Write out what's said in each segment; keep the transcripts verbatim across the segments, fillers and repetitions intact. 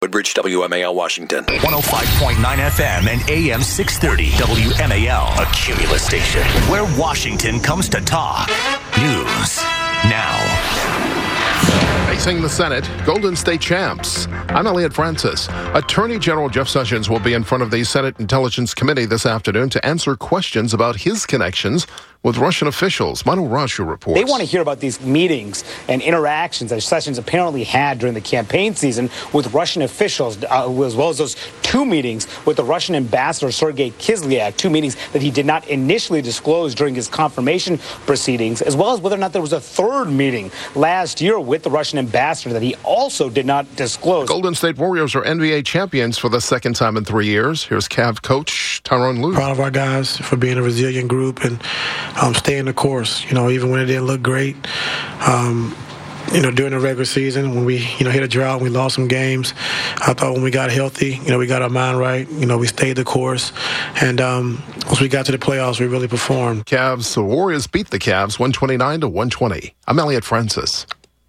Woodbridge, W M A L, Washington. one oh five point nine F M and A M six thirty W M A L, a Cumulus station where Washington comes to talk. News now. Facing the Senate, Golden State champs. I'm Elliot Francis. Attorney General Jeff Sessions will be in front of the Senate Intelligence Committee this afternoon to answer questions about his connections with Russian officials. Manu Rashu reports. They want to hear about these meetings and interactions that Sessions apparently had during the campaign season with Russian officials, uh, as well as those two meetings with the Russian ambassador, Sergei Kislyak, two meetings that he did not initially disclose during his confirmation proceedings, as well as whether or not there was a third meeting last year with the Russian ambassador that he also did not disclose. The Golden State Warriors are N B A champions for the second time in three years. Here's Cavs coach Tyronn Lue. Proud of our guys for being a resilient group and um, staying the course, you know, even when it didn't look great. Um, you know, during the regular season, when we, you know, hit a drought, we lost some games. I thought when we got healthy, you know, we got our mind right. You know, we stayed the course. And um, once we got to the playoffs, we really performed. Cavs, the Warriors beat the Cavs one twenty-nine to one twenty. I'm Elliot Francis.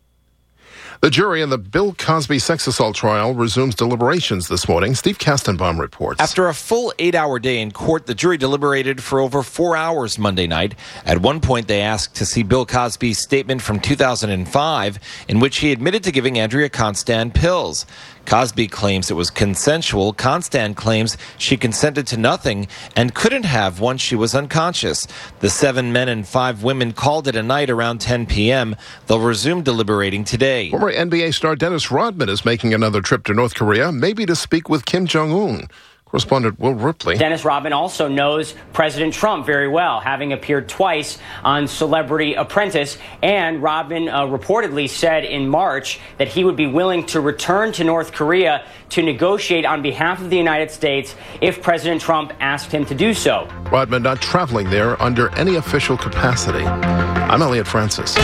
The jury in the Bill Cosby sex assault trial resumes deliberations this morning. Steve Kastenbaum reports. After a full eight-hour day in court, the jury deliberated for over four hours Monday night. At one point, they asked to see Bill Cosby's statement from two thousand five, in which he admitted to giving Andrea Constand pills. Cosby claims it was consensual. Constand claims she consented to nothing and couldn't have once she was unconscious. The seven men and five women called it a night around ten p.m. They'll resume deliberating today. Former N B A star Dennis Rodman is making another trip to North Korea, maybe to speak with Kim Jong-un. Correspondent Will Ripley. Dennis Rodman also knows President Trump very well, having appeared twice on Celebrity Apprentice. And Rodman uh, reportedly said in March that he would be willing to return to North Korea to negotiate on behalf of the United States if President Trump asked him to do so. Rodman not traveling there under any official capacity. I'm Elliot Francis.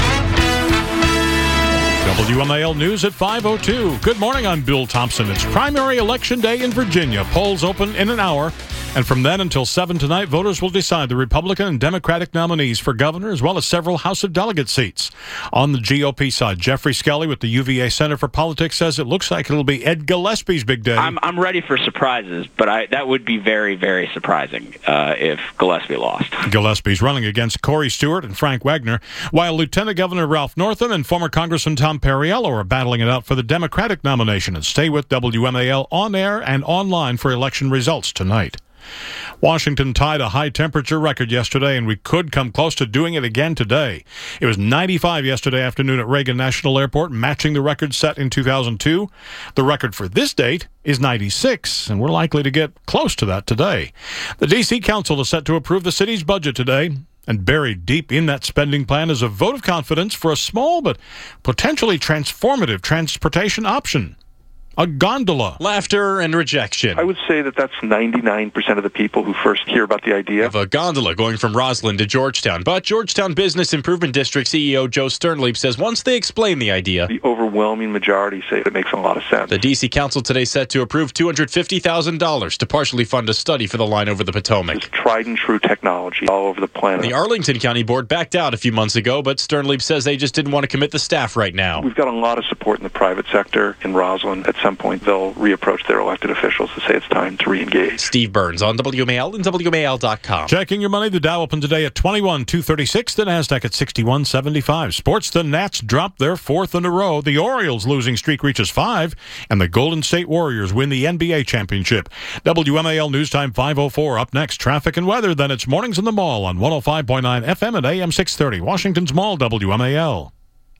W M A L News at five oh two. Good morning, I'm Bill Thompson. It's primary election day in Virginia. Polls open in an hour. And from then until seven tonight, voters will decide the Republican and Democratic nominees for governor, as well as several House of Delegate seats. On the G O P side, Jeffrey Skelly with the U V A Center for Politics says it looks like it'll be Ed Gillespie's big day. I'm, I'm ready for surprises, but I, that would be very, very surprising uh, if Gillespie lost. Gillespie's running against Corey Stewart and Frank Wagner, while Lieutenant Governor Ralph Northam and former Congressman Tom Perriello are battling it out for the Democratic nomination. And stay with W M A L on air and online for election results tonight. Washington tied a high-temperature record yesterday, and we could come close to doing it again today. It was ninety-five yesterday afternoon at Reagan National Airport, matching the record set in two thousand two. The record for this date is ninety-six, and we're likely to get close to that today. The D C Council is set to approve the city's budget today. And buried deep in that spending plan is a vote of confidence for a small but potentially transformative transportation option. A gondola. Laughter and rejection. I would say that that's ninety-nine percent of the people who first hear about the idea. Of a gondola going from Roslyn to Georgetown. But Georgetown Business Improvement District C E O Joe Sternlieb says once they explain the idea, the overwhelming majority say it makes a lot of sense. The D C Council today set to approve two hundred fifty thousand dollars to partially fund a study for the line over the Potomac. It's tried and true technology all over the planet. The Arlington County Board backed out a few months ago, but Sternlieb says they just didn't want to commit the staff right now. We've got a lot of support in the private sector in Roslyn. At some point, they'll reapproach their elected officials to say it's time to re-engage. Steve Burns on W M A L and W M A L dot com. Checking your money, the Dow opened today at twenty-one two thirty-six, the NASDAQ at sixty-one seventy-five. Sports, the Nats dropped their fourth in a row. The Orioles losing streak reaches five, and the Golden State Warriors win the N B A championship. W M A L News Time five oh four. Up next, traffic and weather. Then it's Mornings in the Mall on one oh five point nine F M and A M six thirty. Washington's Mall, W M A L.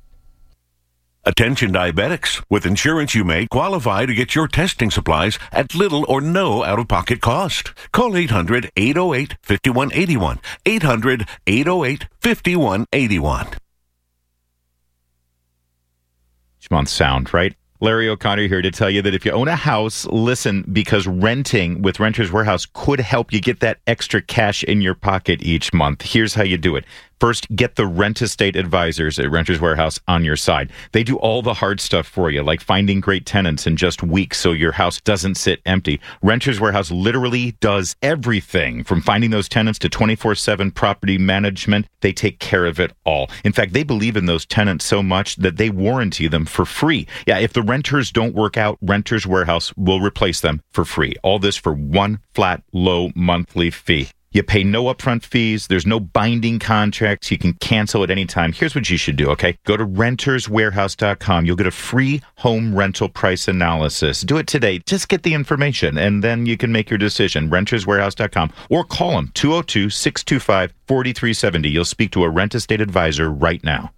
Attention diabetics. With insurance, you may qualify to get your testing supplies at little or no out-of-pocket cost. Call eight hundred, eight oh eight, five one eight one. eight hundred, eight oh eight, five one eight one. Each month sound, right? Larry O'Connor here to tell you that if you own a house, listen, because renting with Renters Warehouse could help you get that extra cash in your pocket each month. Here's how you do it. First, get the Rent Estate advisors at Renters Warehouse on your side. They do all the hard stuff for you, like finding great tenants in just weeks so your house doesn't sit empty. Renters Warehouse literally does everything from finding those tenants to twenty-four seven property management. They take care of it all. In fact, they believe in those tenants so much that they warranty them for free. Yeah, if the renters don't work out, Renters Warehouse will replace them for free. All this for one flat, low monthly fee. You pay no upfront fees. There's no binding contracts. You can cancel at any time. Here's what you should do, okay? Go to renters warehouse dot com. You'll get a free home rental price analysis. Do it today. Just get the information, and then you can make your decision. renters warehouse dot com. Or call them, two oh two, six two five, four three seven oh. You'll speak to a rent estate advisor right now.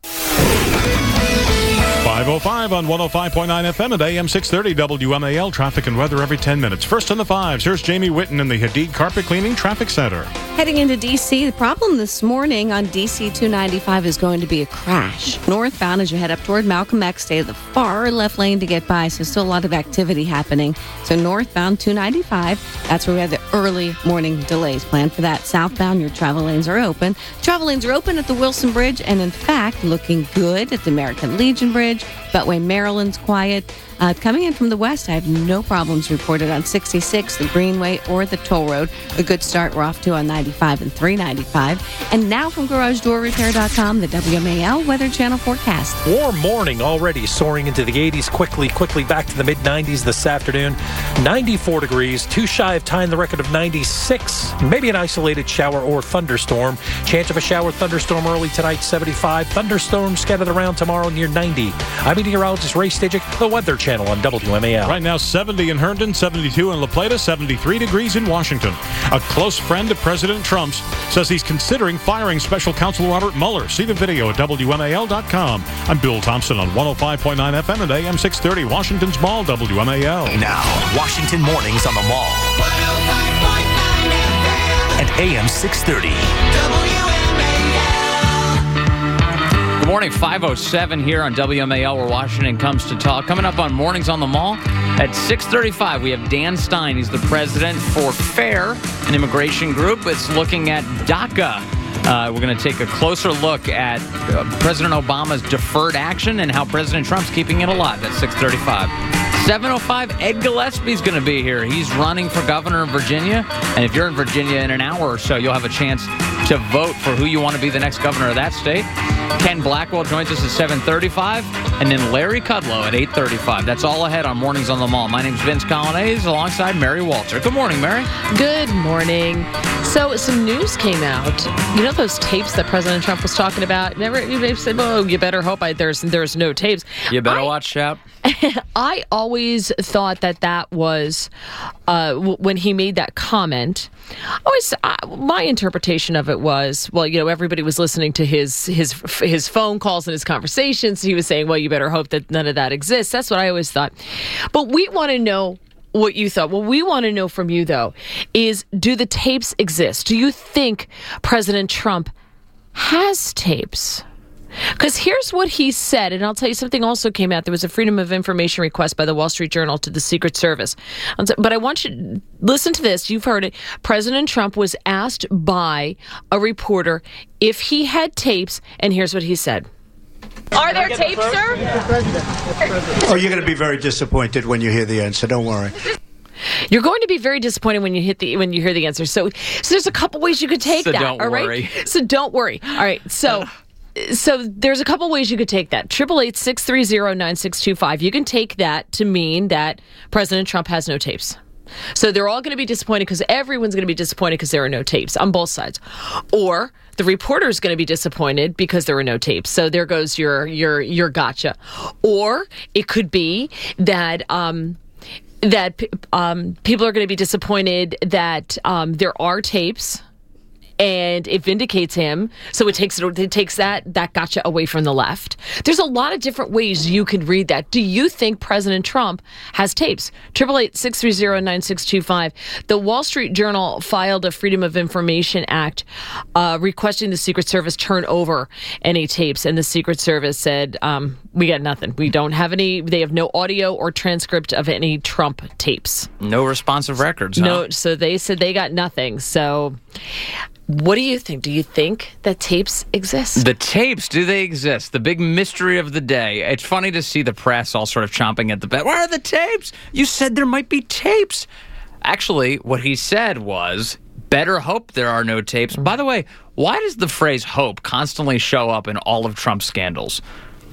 five oh five on one oh five point nine F M at A M six thirty W M A L. Traffic and weather every ten minutes. First on the fives, here's Jamie Whitten in the Hadid Carpet Cleaning Traffic Center. Heading into D C, the problem this morning on D C two ninety-five is going to be a crash. Northbound as you head up toward Malcolm X, stay to the far left lane to get by, so still a lot of activity happening. So northbound two ninety-five, that's where we have the early morning delays planned for that. Southbound, your travel lanes are open. Travel lanes are open at the Wilson Bridge, and in fact, looking good at the American Legion Bridge. Beltway, Maryland's quiet. Uh, coming in from the west, I have no problems reported on sixty-six, the Greenway, or the toll road. A good start we're off to on ninety-five and three ninety-five. And now from garage door repair dot com, the W M A L Weather Channel forecast. Warm morning already, soaring into the eighties, quickly, quickly back to the mid-nineties this afternoon. ninety-four degrees, too shy of tying the record of ninety-six. Maybe an isolated shower or thunderstorm. Chance of a shower thunderstorm early tonight, seventy-five. Thunderstorms scattered around tomorrow near ninety. I'm meteorologist Ray Stidgick, the Weather Channel on W M A L. Right now, seventy in Herndon, seventy-two in La Plata, seventy-three degrees in Washington. A close friend of President Trump's says he's considering firing Special Counsel Robert Mueller. See the video at W M A L dot com. I'm Bill Thompson on one oh five point nine F M at A M six thirty, Washington's Mall, W M A L. Now, Washington Mornings on the Mall. one oh five point nine F M. At A M six thirty. Good morning, five oh seven here on W M A L, where Washington comes to talk. Coming up on Mornings on the Mall at six thirty-five, we have Dan Stein. He's the president for FAIR, an immigration group that's looking at DACA. Uh, we're going to take a closer look at uh, President Obama's deferred action and how President Trump's keeping it alive at six thirty-five. seven oh five, Ed Gillespie's going to be here. He's running for governor of Virginia. And if you're in Virginia in an hour or so, you'll have a chance to vote for who you want to be the next governor of that state. Ken Blackwell joins us at seven thirty-five, and then Larry Kudlow at eight thirty-five. That's all ahead on Mornings on the Mall. My name's Vince Colonnese, alongside Mary Walter. Good morning, Mary. Good morning. So some news came out. You know those tapes that President Trump was talking about? Never, they said, "Oh, you better hope I, there's there's no tapes." You better I, watch out. I always thought that that was uh, w- when he made that comment. Always, uh, my interpretation of it was, well, you know, everybody was listening to his his his phone calls and his conversations. He was saying, well, you better hope that none of that exists. That's what I always thought. But we want to know what you thought. What we want to know from you, though, is do the tapes exist? Do you think President Trump has tapes? Because here's what he said, and I'll tell you something also came out. There was a Freedom of Information request by the Wall Street Journal to the Secret Service. But I want you to listen to this. You've heard it. President Trump was asked by a reporter if he had tapes, and here's what he said. Are there tapes, sir? Oh, you're going to be very disappointed when you hear the answer. Don't worry. You're going to be very disappointed when you hit the when you hear the answer. So, so there's a couple ways you could take so that. Don't all right. Worry. So don't worry. All right. So. So there's a couple ways you could take that. triple eight, six three zero, nine six two five. You can take that to mean that President Trump has no tapes. So they're all going to be disappointed because everyone's going to be disappointed because there are no tapes on both sides. Or the reporter's going to be disappointed because there are no tapes. So there goes your your your gotcha. Or it could be that um, that um, people are going to be disappointed that um, there are tapes. And it vindicates him, so it takes it, it takes that that gotcha away from the left. There's a lot of different ways you could read that. Do you think President Trump has tapes? triple eight, six three zero, nine six two five. The Wall Street Journal filed a Freedom of Information Act uh, requesting the Secret Service turn over any tapes, and the Secret Service said, um, we got nothing. We don't have any. They have no audio or transcript of any Trump tapes. No responsive records, huh? No, so they said they got nothing. So What do you think? Do you think that tapes exist? The tapes, do they exist? The big mystery of the day. It's funny to see the press all sort of chomping at the bit. Where are the tapes? You said there might be tapes. Actually, what he said was, better hope there are no tapes. By the way, why does the phrase hope constantly show up in all of Trump's scandals?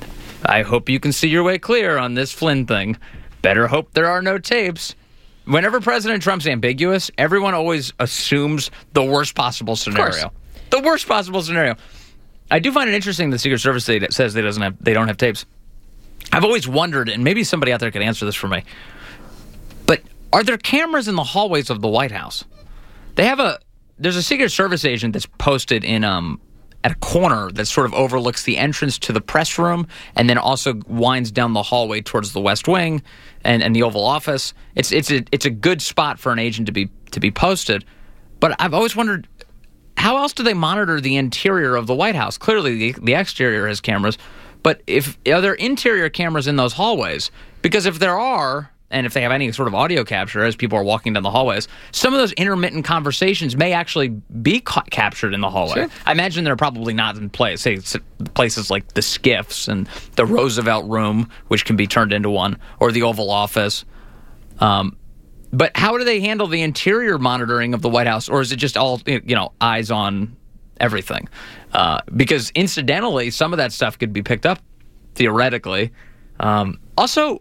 I hope you can see your way clear on this Flynn thing. Better hope there are no tapes. Whenever President Trump's ambiguous, everyone always assumes the worst possible scenario. The worst possible scenario. I do find it interesting the Secret Service says they doesn't have they don't have tapes. I've always wondered, and maybe somebody out there could answer this for me, but are there cameras in the hallways of the White House? They have a there's a Secret Service agent that's posted in um at a corner that sort of overlooks the entrance to the press room and then also winds down the hallway towards the West Wing and, and the Oval Office. It's it's a it's a good spot for an agent to be to be posted. But I've always wondered, how else do they monitor the interior of the White House? Clearly the, the exterior has cameras, but if are there interior cameras in those hallways? Because if there are, and if they have any sort of audio capture as people are walking down the hallways, some of those intermittent conversations may actually be ca- captured in the hallway. Sure. I imagine they're probably not in place. Say places like the SCIFs and the Roosevelt Room, which can be turned into one, or the Oval Office. Um, but how do they handle the interior monitoring of the White House, or is it just all, you know, eyes on everything? Uh, because incidentally, some of that stuff could be picked up theoretically. Um, also,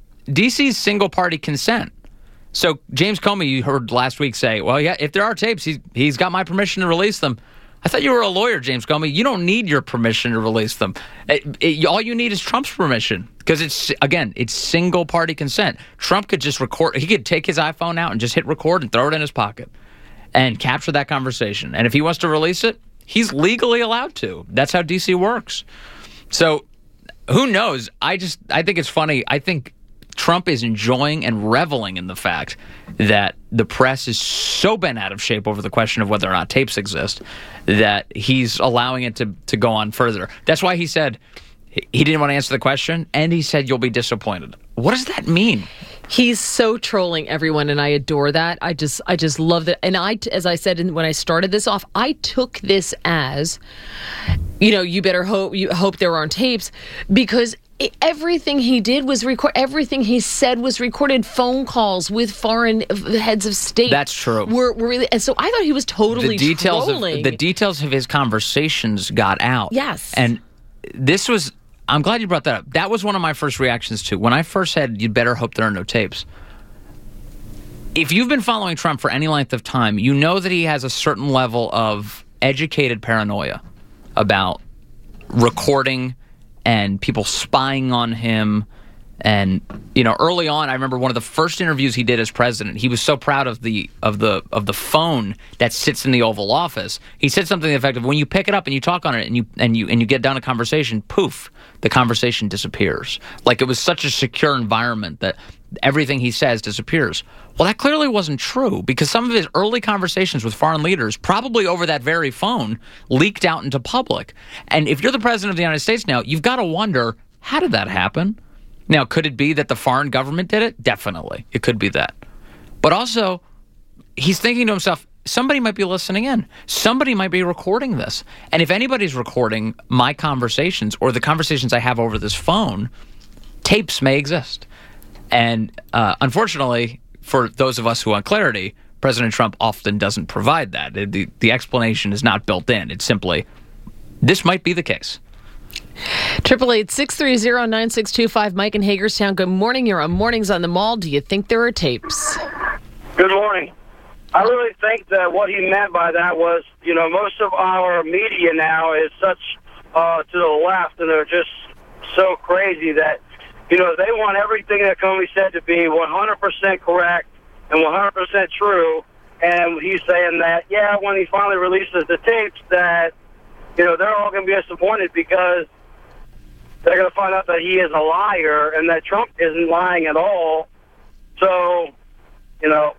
D C's single-party consent. So James Comey, you heard last week say, well, yeah, if there are tapes, he's, he's got my permission to release them. I thought you were a lawyer, James Comey. You don't need your permission to release them. It, it, all you need is Trump's permission because, it's again, it's single-party consent. Trump could just record. He could take his iPhone out and just hit record and throw it in his pocket and capture that conversation. And if he wants to release it, he's legally allowed to. That's how D C works. So who knows? I just I think it's funny. I think Trump is enjoying and reveling in the fact that the press is so bent out of shape over the question of whether or not tapes exist that he's allowing it to, to go on further. That's why he said he didn't want to answer the question, and he said you'll be disappointed. What does that mean? He's so trolling everyone, and I adore that. I just, I just love that. And I, as I said when I started this off, I took this as, you know, you better hope you hope there aren't tapes, because everything he did was record. Everything he said was recorded. Phone calls with foreign heads of state. That's true. Were, were really, and so I thought he was totally the details trolling. Of, the details of his conversations got out. Yes, and this was. I'm glad you brought that up. That was one of my first reactions too. When I first said, "You'd better hope there are no tapes." If you've been following Trump for any length of time, you know that he has a certain level of educated paranoia about recording and people spying on him. And, you know, early on, I remember one of the first interviews he did as president, he was so proud of the of the of the phone that sits in the Oval Office. He said something effective: when you pick it up and you talk on it and you and you and you get down a conversation, poof, the conversation disappears. Like it was such a secure environment that everything he says disappears. Well, that clearly wasn't true, because some of his early conversations with foreign leaders, probably over that very phone, leaked out into public. And if you're the president of the United States now, you've got to wonder, how did that happen? Now, could it be that the foreign government did it? Definitely. It could be that. But also, he's thinking to himself, somebody might be listening in. Somebody might be recording this. And if anybody's recording my conversations or the conversations I have over this phone, tapes may exist. And uh, unfortunately, for those of us who want clarity, President Trump often doesn't provide that. The, the explanation is not built in. It's simply, this might be the case. Triple eight six three zero nine six two five. Mike in Hagerstown. Good morning. You're on Mornings on the Mall. Do you think there are tapes? Good morning. I really think that what he meant by that was, you know, most of our media now is such uh, to the left, and they're just so crazy that, you know, they want everything that Comey said to be one hundred percent correct and one hundred percent true. And he's saying that, yeah, when he finally releases the tapes, that, you know, they're all going to be disappointed because they're going to find out that he is a liar and that Trump isn't lying at all. So, you know,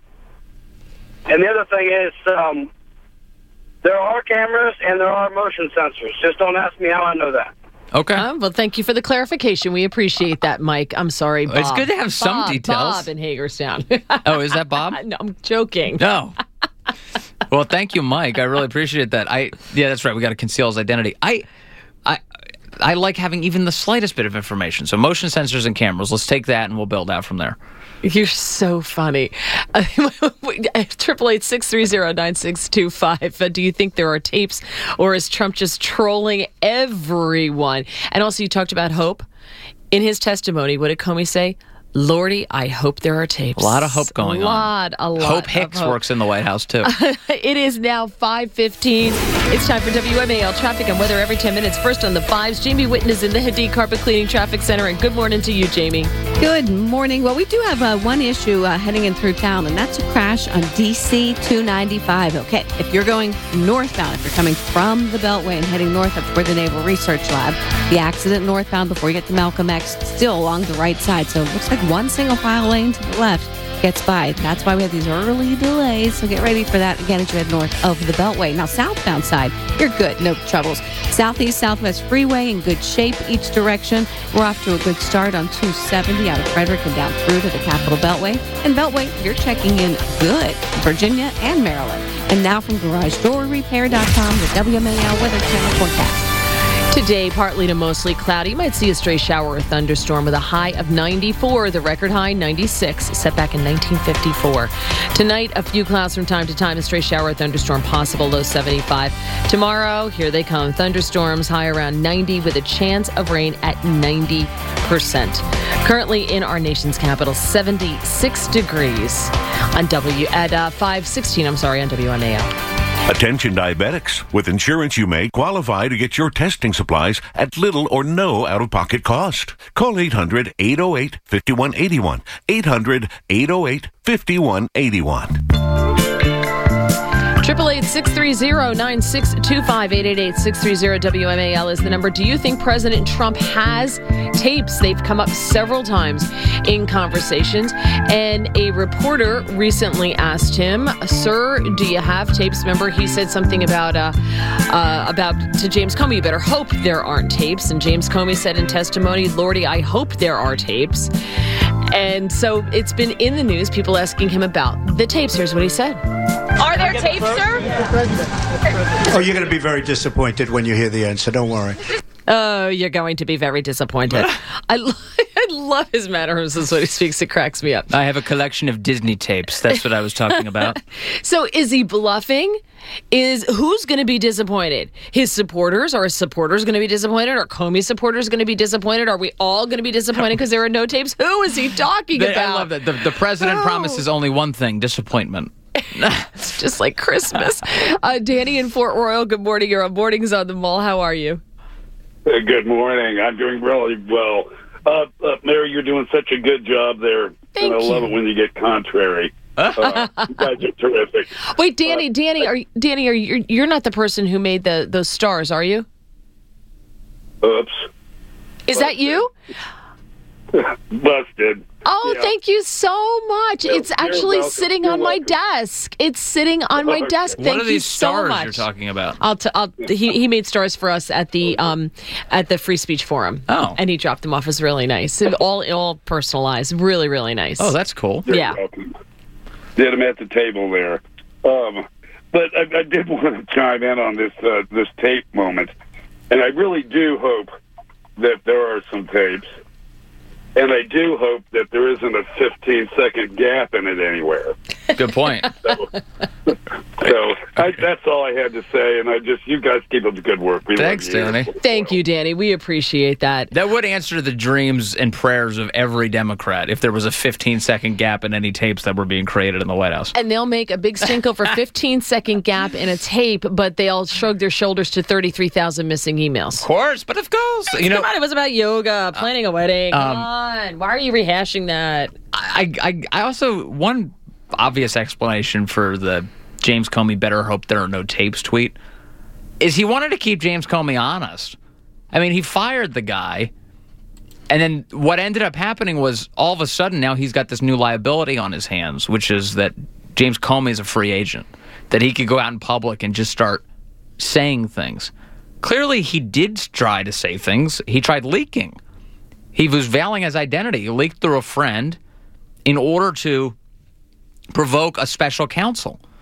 and the other thing is um, there are cameras and there are motion sensors. Just don't ask me how I know that. Okay. Um, well, thank you for the clarification. We appreciate that, Mike. I'm sorry, Bob. It's good to have some Bob, details. Bob in Hagerstown. Oh, is that Bob? No, I'm joking. No. Well, thank you, Mike. I really appreciate that. I yeah, that's right. We got to conceal his identity. I, I, I like having even the slightest bit of information. So motion sensors and cameras. Let's take that and we'll build out from there. You're so funny. Triple eight six three zero nine six two five. Do you think there are tapes, or is Trump just trolling everyone? And also, you talked about hope. In his testimony, what did Comey say? Lordy, I hope there are tapes. A lot of hope going a lot, on. A lot, a lot. Hope Hicks hope. works in the White House, too. It is now five fifteen. It's time for W M A L traffic and weather every ten minutes. First on the fives, Jamie Whitten is in the Hadid Carpet Cleaning Traffic Center. And good morning to you, Jamie. Good morning. Well, we do have uh, one issue uh, heading in through town, and that's a crash on D C two ninety-five. Okay, if you're going northbound, if you're coming from the Beltway and heading north up toward the Naval Research Lab, the accident northbound before you get to Malcolm X, still along the right side. So it looks like one single file lane to the left gets by. That's why we have these early delays. So get ready for that again as you head north of the Beltway. Now, southbound side, you're good. No troubles. Southeast, Southwest Freeway in good shape each direction. We're off to a good start on two seventy out of Frederick and down through to the Capitol Beltway. And Beltway, you're checking in good. Virginia and Maryland. And now from Garage Door Repair dot com, the W M A L Weather Channel forecast. Today, partly to mostly cloudy. You might see a stray shower or thunderstorm with a high of ninety-four. The record high, ninety-six, set back in nineteen fifty-four. Tonight, a few clouds from time to time. A stray shower or thunderstorm possible, low seventy-five. Tomorrow, here they come. Thunderstorms, high around ninety with a chance of rain at ninety percent. Currently in our nation's capital, seventy-six degrees on W at uh, five sixteen, I'm sorry, on W M A L. Attention diabetics. With insurance, you may qualify to get your testing supplies at little or no out-of-pocket cost. Call eight hundred, eight oh eight, five one eight one. eight hundred, eight oh eight, five one eight one. Triple eight six three zero nine six two five. Eight eight eight six three zero W M A L is the number. Do you think President Trump has tapes? They've come up several times in conversations, and a reporter recently asked him, "Sir, do you have tapes?" Remember, he said something about uh, uh, about to James Comey, "You better hope there aren't tapes." And James Comey said in testimony, "Lordy, I hope there are tapes." And so it's been in the news, people asking him about the tapes. Here's what he said. Are there tapes, sir? Oh, you're going to be very disappointed when you hear the answer. Don't worry. Oh, you're going to be very disappointed. I, lo- I love his mannerisms when he speaks. It cracks me up. I have a collection of Disney tapes. That's what I was talking about. So is he bluffing? Is who's going to be disappointed? His supporters? Are his supporters going to be disappointed? Are Comey's supporters going to be disappointed? Are we all going to be disappointed because there are no tapes? Who is he talking They- about? I love that. The, the president Oh. promises only one thing, disappointment. It's just like Christmas. Uh, Danny in Fort Royal, good morning. You're on Mornings on the Mall. How are you? Uh, Good morning. I'm doing really well. Uh, uh, Mary, you're doing such a good job there. Thank and I love you. it when you get contrary. Uh, you guys are terrific. Wait, Danny, Danny, are you, Danny, are you? You're not the person who made the those stars, are you? Oops. Is that you? Busted. Oh, Yeah. thank you so much. You're- It's you're actually welcome. sitting You're on my welcome. desk. It's sitting on my Okay. desk. What Thank are you these so stars much. you're talking about? I'll t- I'll, he he made stars for us at the um at the Free Speech Forum. Oh. And he dropped them off. It was really nice. And all all personalized. Really, really nice. Oh, that's cool. You're Yeah. welcome. Did him at the table there. Um, but I, I did want to chime in on this uh, this tape moment, and I really do hope that there are some tapes, and I do hope that there isn't a fifteen second gap in it anywhere. Good point. So I, that's all I had to say, and I just you guys keep up the good work. We Thanks, love you. Danny. Thank you, Danny. We appreciate that. That would answer the dreams and prayers of every Democrat if there was a fifteen second gap in any tapes that were being created in the White House. And they'll make a big stink over fifteen second gap in a tape, but they'll shrug their shoulders to thirty-three thousand missing emails. Of course, but of course. You know, Come on, it was about yoga, planning a wedding. Come um, on. Why are you rehashing that? I, I, I also, one obvious explanation for the James Comey better hope there are no tapes tweet is he wanted to keep James Comey honest. I mean, he fired the guy, and then what ended up happening was all of a sudden now he's got this new liability on his hands, which is that James Comey is a free agent, that he could go out in public and just start saying things. Clearly, he did try to say things. He tried leaking. He was veiling his identity. He leaked through a friend in order to provoke a special counsel.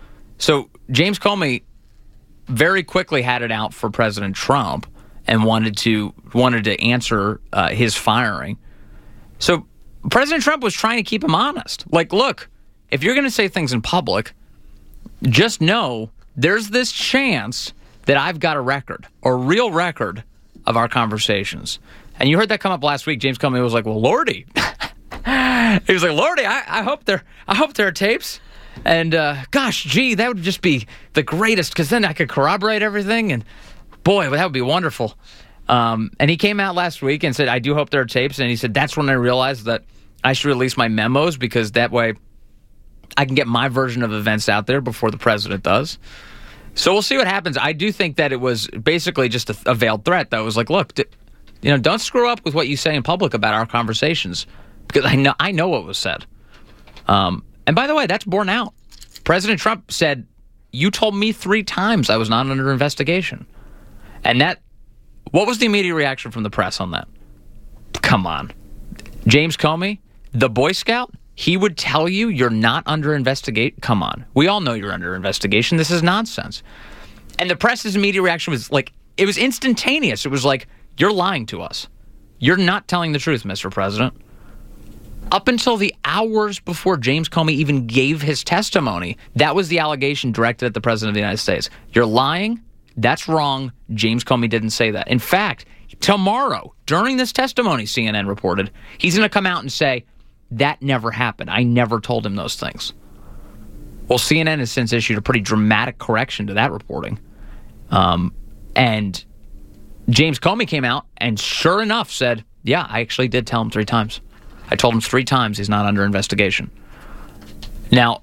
So James Comey very quickly had it out for President Trump and wanted to wanted to answer uh, his firing. So President Trump was trying to keep him honest. Like, look, if you're going to say things in public, just know there's this chance that I've got a record, a real record of our conversations. And you heard that come up last week. James Comey was like, well, Lordy. He was like, Lordy, I, I hope there I hope there are tapes. And uh, gosh, gee, that would just be the greatest, because then I could corroborate everything. And boy, that would be wonderful. Um, and he came out last week and said, I do hope there are tapes. And he said, that's when I realized that I should release my memos, because that way I can get my version of events out there before the president does. So we'll see what happens. I do think that it was basically just a, a veiled threat, though. It was like, look, d- you know, don't screw up with what you say in public about our conversations, because I know I know what was said. Um, and by the way, that's borne out. President Trump said, you told me three times I was not under investigation. And that, what was the immediate reaction from the press on that? Come on. James Comey, the Boy Scout, he would tell you you're not under investigation? Come on. We all know you're under investigation. This is nonsense. And the press's immediate reaction was like, it was instantaneous. It was like, you're lying to us. You're not telling the truth, Mister President. Up until the hours before James Comey even gave his testimony, that was the allegation directed at the President of the United States. You're lying. That's wrong. James Comey didn't say that. In fact, tomorrow, during this testimony, C N N reported, he's going to come out and say, that never happened. I never told him those things. Well, C N N has since issued a pretty dramatic correction to that reporting. Um, and James Comey came out and sure enough said, yeah, I actually did tell him three times. I told him three times he's not under investigation. Now,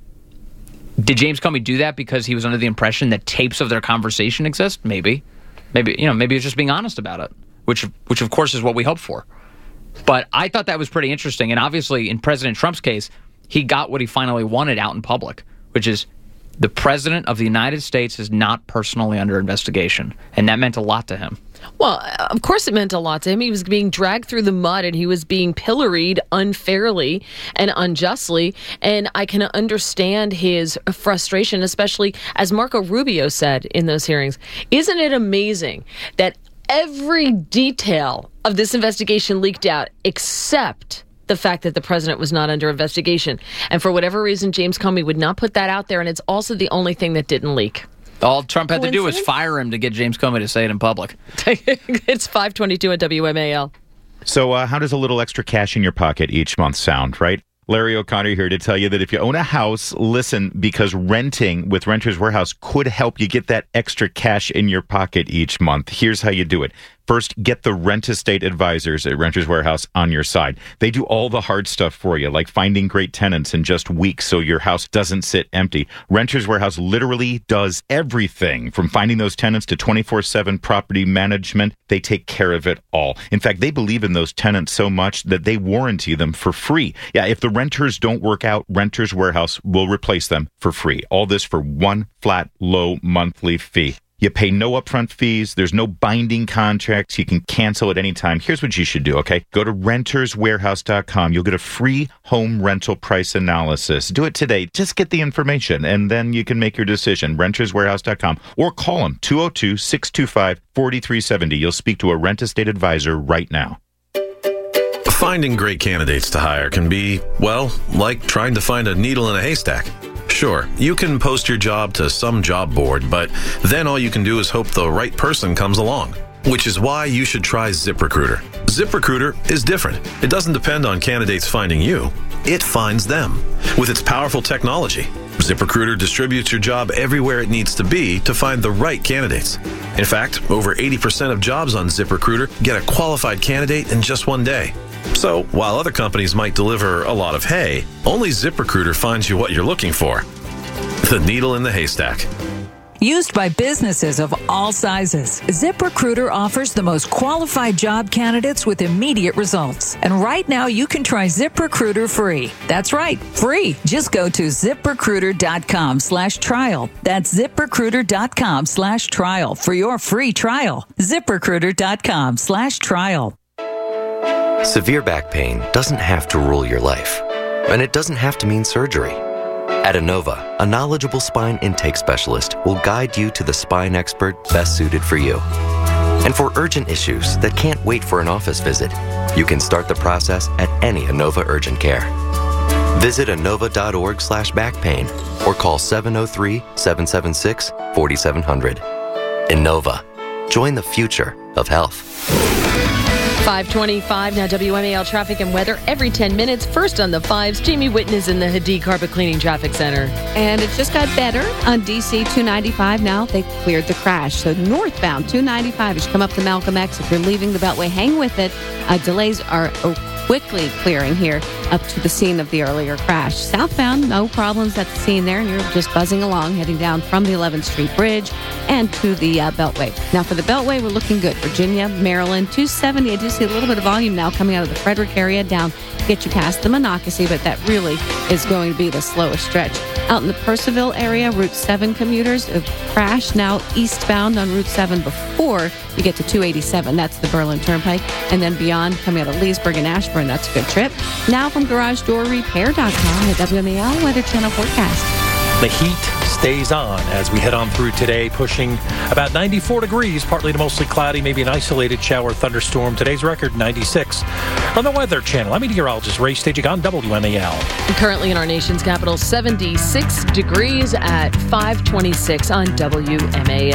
did James Comey do that because he was under the impression that tapes of their conversation exist? Maybe. Maybe, you know, maybe he was just being honest about it, which, which of course is what we hope for. But I thought that was pretty interesting. And obviously, in President Trump's case, he got what he finally wanted out in public, which is the President of the United States is not personally under investigation. And that meant a lot to him. Well, of course it meant a lot to him. He was being dragged through the mud and he was being pilloried unfairly and unjustly. And I can understand his frustration, especially as Marco Rubio said in those hearings. Isn't it amazing that every detail of this investigation leaked out except the fact that the president was not under investigation? And for whatever reason, James Comey would not put that out there. And it's also the only thing that didn't leak. All Trump had to do was fire him to get James Comey to say it in public. It's five twenty-two at W M A L. So uh, how does a little extra cash in your pocket each month sound, right? Larry O'Connor here to tell you that if you own a house, listen, because renting with Renters Warehouse could help you get that extra cash in your pocket each month. Here's how you do it. First, get the Rent Estate advisors at Renters Warehouse on your side. They do all the hard stuff for you, like finding great tenants in just weeks so your house doesn't sit empty. Renters Warehouse literally does everything from finding those tenants to twenty-four seven property management. They take care of it all. In fact, they believe in those tenants so much that they warranty them for free. Yeah, if the renters don't work out, Renters Warehouse will replace them for free. All this for one flat, low monthly fee. You pay no upfront fees. There's no binding contracts. You can cancel at any time. Here's what you should do, okay? Go to renters warehouse dot com. You'll get a free home rental price analysis. Do it today. Just get the information, and then you can make your decision. renters warehouse dot com. Or call them, two oh two, six two five, four three seven oh. You'll speak to a rent estate advisor right now. Finding great candidates to hire can be, well, like trying to find a needle in a haystack. Sure, you can post your job to some job board, but then all you can do is hope the right person comes along. Which is why you should try ZipRecruiter. ZipRecruiter is different. It doesn't depend on candidates finding you. It finds them. With its powerful technology, ZipRecruiter distributes your job everywhere it needs to be to find the right candidates. In fact, over eighty percent of jobs on ZipRecruiter get a qualified candidate in just one day. So, while other companies might deliver a lot of hay, only ZipRecruiter finds you what you're looking for. The needle in the haystack. Used by businesses of all sizes, ZipRecruiter offers the most qualified job candidates with immediate results. And right now, you can try ZipRecruiter free. That's right, free. Just go to ZipRecruiter.com slash trial. That's ZipRecruiter.com slash trial for your free trial. ZipRecruiter.com slash trial. Severe back pain doesn't have to rule your life, and it doesn't have to mean surgery. At Inova, a knowledgeable spine intake specialist will guide you to the spine expert best suited for you. And for urgent issues that can't wait for an office visit, you can start the process at any Inova Urgent Care. Visit inova.org slash back pain or call seven oh three, seven seven six, four seven zero zero. Inova. Join the future of health. five twenty-five, now W M A L traffic and weather every ten minutes. First on the fives, Jamie Whitten is in the Hadid Carpet Cleaning Traffic Center. And it just got better on D C two ninety-five now. They cleared the crash. So northbound two ninety-five, as you come up the Malcolm X, if you're leaving the Beltway, hang with it. Uh, delays are quickly clearing here up to the scene of the earlier crash. Southbound, no problems at the scene there. You're just buzzing along, heading down from the eleventh Street Bridge and to the uh, Beltway. Now for the Beltway, we're looking good. Virginia, Maryland, two seventy. I do see a little bit of volume now coming out of the Frederick area down, get you past the Monocacy, but that really is going to be the slowest stretch. Out in the Percival area, Route seven commuters have crashed now eastbound on Route seven before you get to two eighty-seven. That's the Berlin Turnpike. And then beyond, coming out of Leesburg and Ashburn, that's a good trip. Now from Garage Door Repair dot com, the W M A L Weather Channel forecast. The heat stays on as we head on through today, pushing about ninety-four degrees, partly to mostly cloudy, maybe an isolated shower thunderstorm. Today's record, ninety-six. On the Weather Channel, I'm meteorologist Ray Staging on W M A L. Currently in our nation's capital, seventy-six degrees at five twenty-six on W M A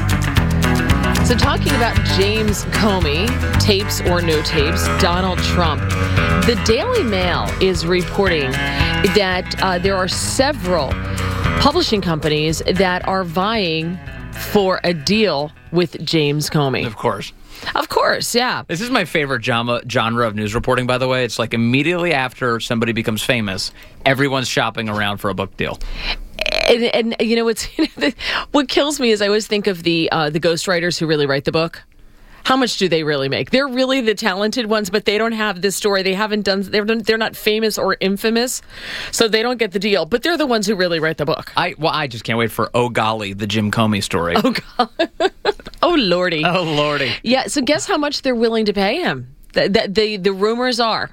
L. So talking about James Comey, tapes or no tapes, Donald Trump. The Daily Mail is reporting that uh, there are several publishing companies that are vying for a deal with James Comey. Of course. Of course, yeah. This is my favorite genre, genre of news reporting, by the way. It's like immediately after somebody becomes famous, everyone's shopping around for a book deal. And, and you know, what's, what kills me is I always think of the uh, the ghostwriters who really write the book. How much do they really make? They're really the talented ones, but they don't have this story. They haven't done. They're they're not famous or infamous, so they don't get the deal. But they're the ones who really write the book. I well, I just can't wait for Oh Golly, the Jim Comey story. Oh God. Oh Lordy. Oh Lordy. Yeah. So guess how much they're willing to pay him? The the the, the rumors are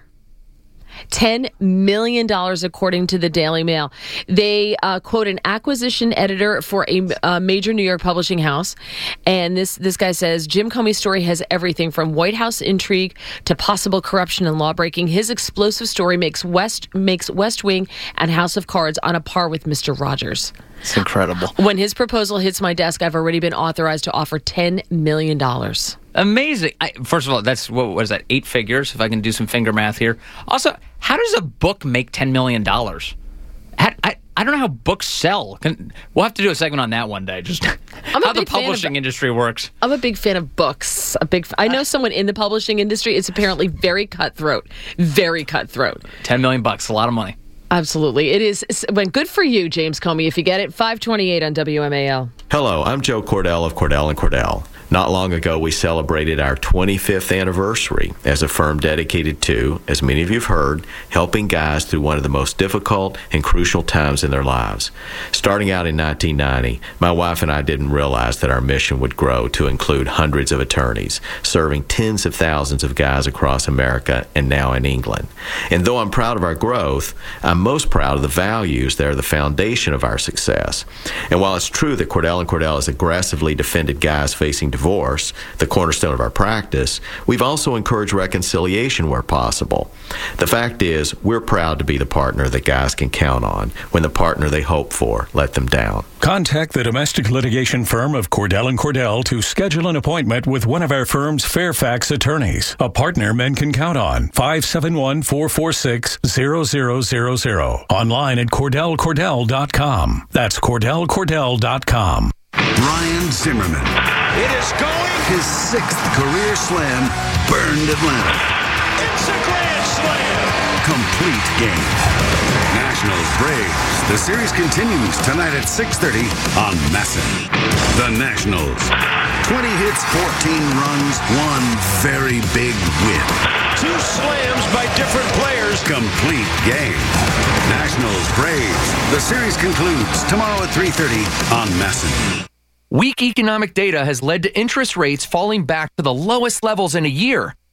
ten million dollars, according to the Daily Mail. They uh, quote an acquisition editor for a, a major New York publishing house. And this, this guy says, Jim Comey's story has everything from White House intrigue to possible corruption and lawbreaking. His explosive story makes West, makes West Wing and House of Cards on a par with Mister Rogers. It's incredible. When his proposal hits my desk, I've already been authorized to offer ten million dollars. Amazing. I, first of all, that's, what, what is that, eight figures, if I can do some finger math here. Also, how does a book make ten million dollars? I, I, I don't know how books sell. Can, we'll have to do a segment on that one day, just how the publishing of, industry works. I'm a big fan of books. A big. I know someone in the publishing industry. It's apparently very cutthroat. Very cutthroat. ten million bucks, a lot of money. Absolutely. It is. When good for you, James Comey, if you get it. five twenty-eight on W M A L. Hello, I'm Joe Cordell of Cordell and Cordell. Not long ago, we celebrated our twenty-fifth anniversary as a firm dedicated to, as many of you have heard, helping guys through one of the most difficult and crucial times in their lives. Starting out in nineteen ninety, my wife and I didn't realize that our mission would grow to include hundreds of attorneys, serving tens of thousands of guys across America and now in England. And though I'm proud of our growth, I'm most proud of the values that are the foundation of our success. And while it's true that Cordell and Cordell has aggressively defended guys facing divorce, the cornerstone of our practice, we've also encouraged reconciliation where possible. The fact is, we're proud to be the partner that guys can count on when the partner they hope for let them down. Contact the domestic litigation firm of Cordell and Cordell to schedule an appointment with one of our firm's Fairfax attorneys, a partner men can count on. five seven one, four four six, zero zero zero zero. Online at cordell cordell dot com. That's cordell cordell dot com. Ryan Zimmerman. It is going. His sixth career slam burned Atlanta. It's a grand slam. Complete game. Nationals Braves. The series continues tonight at six thirty on Masson. The Nationals. twenty hits, fourteen runs, one very big win. Two slams by different players. Complete game. Nationals Braves. The series concludes tomorrow at three thirty on Masson. Weak economic data has led to interest rates falling back to the lowest levels in a year.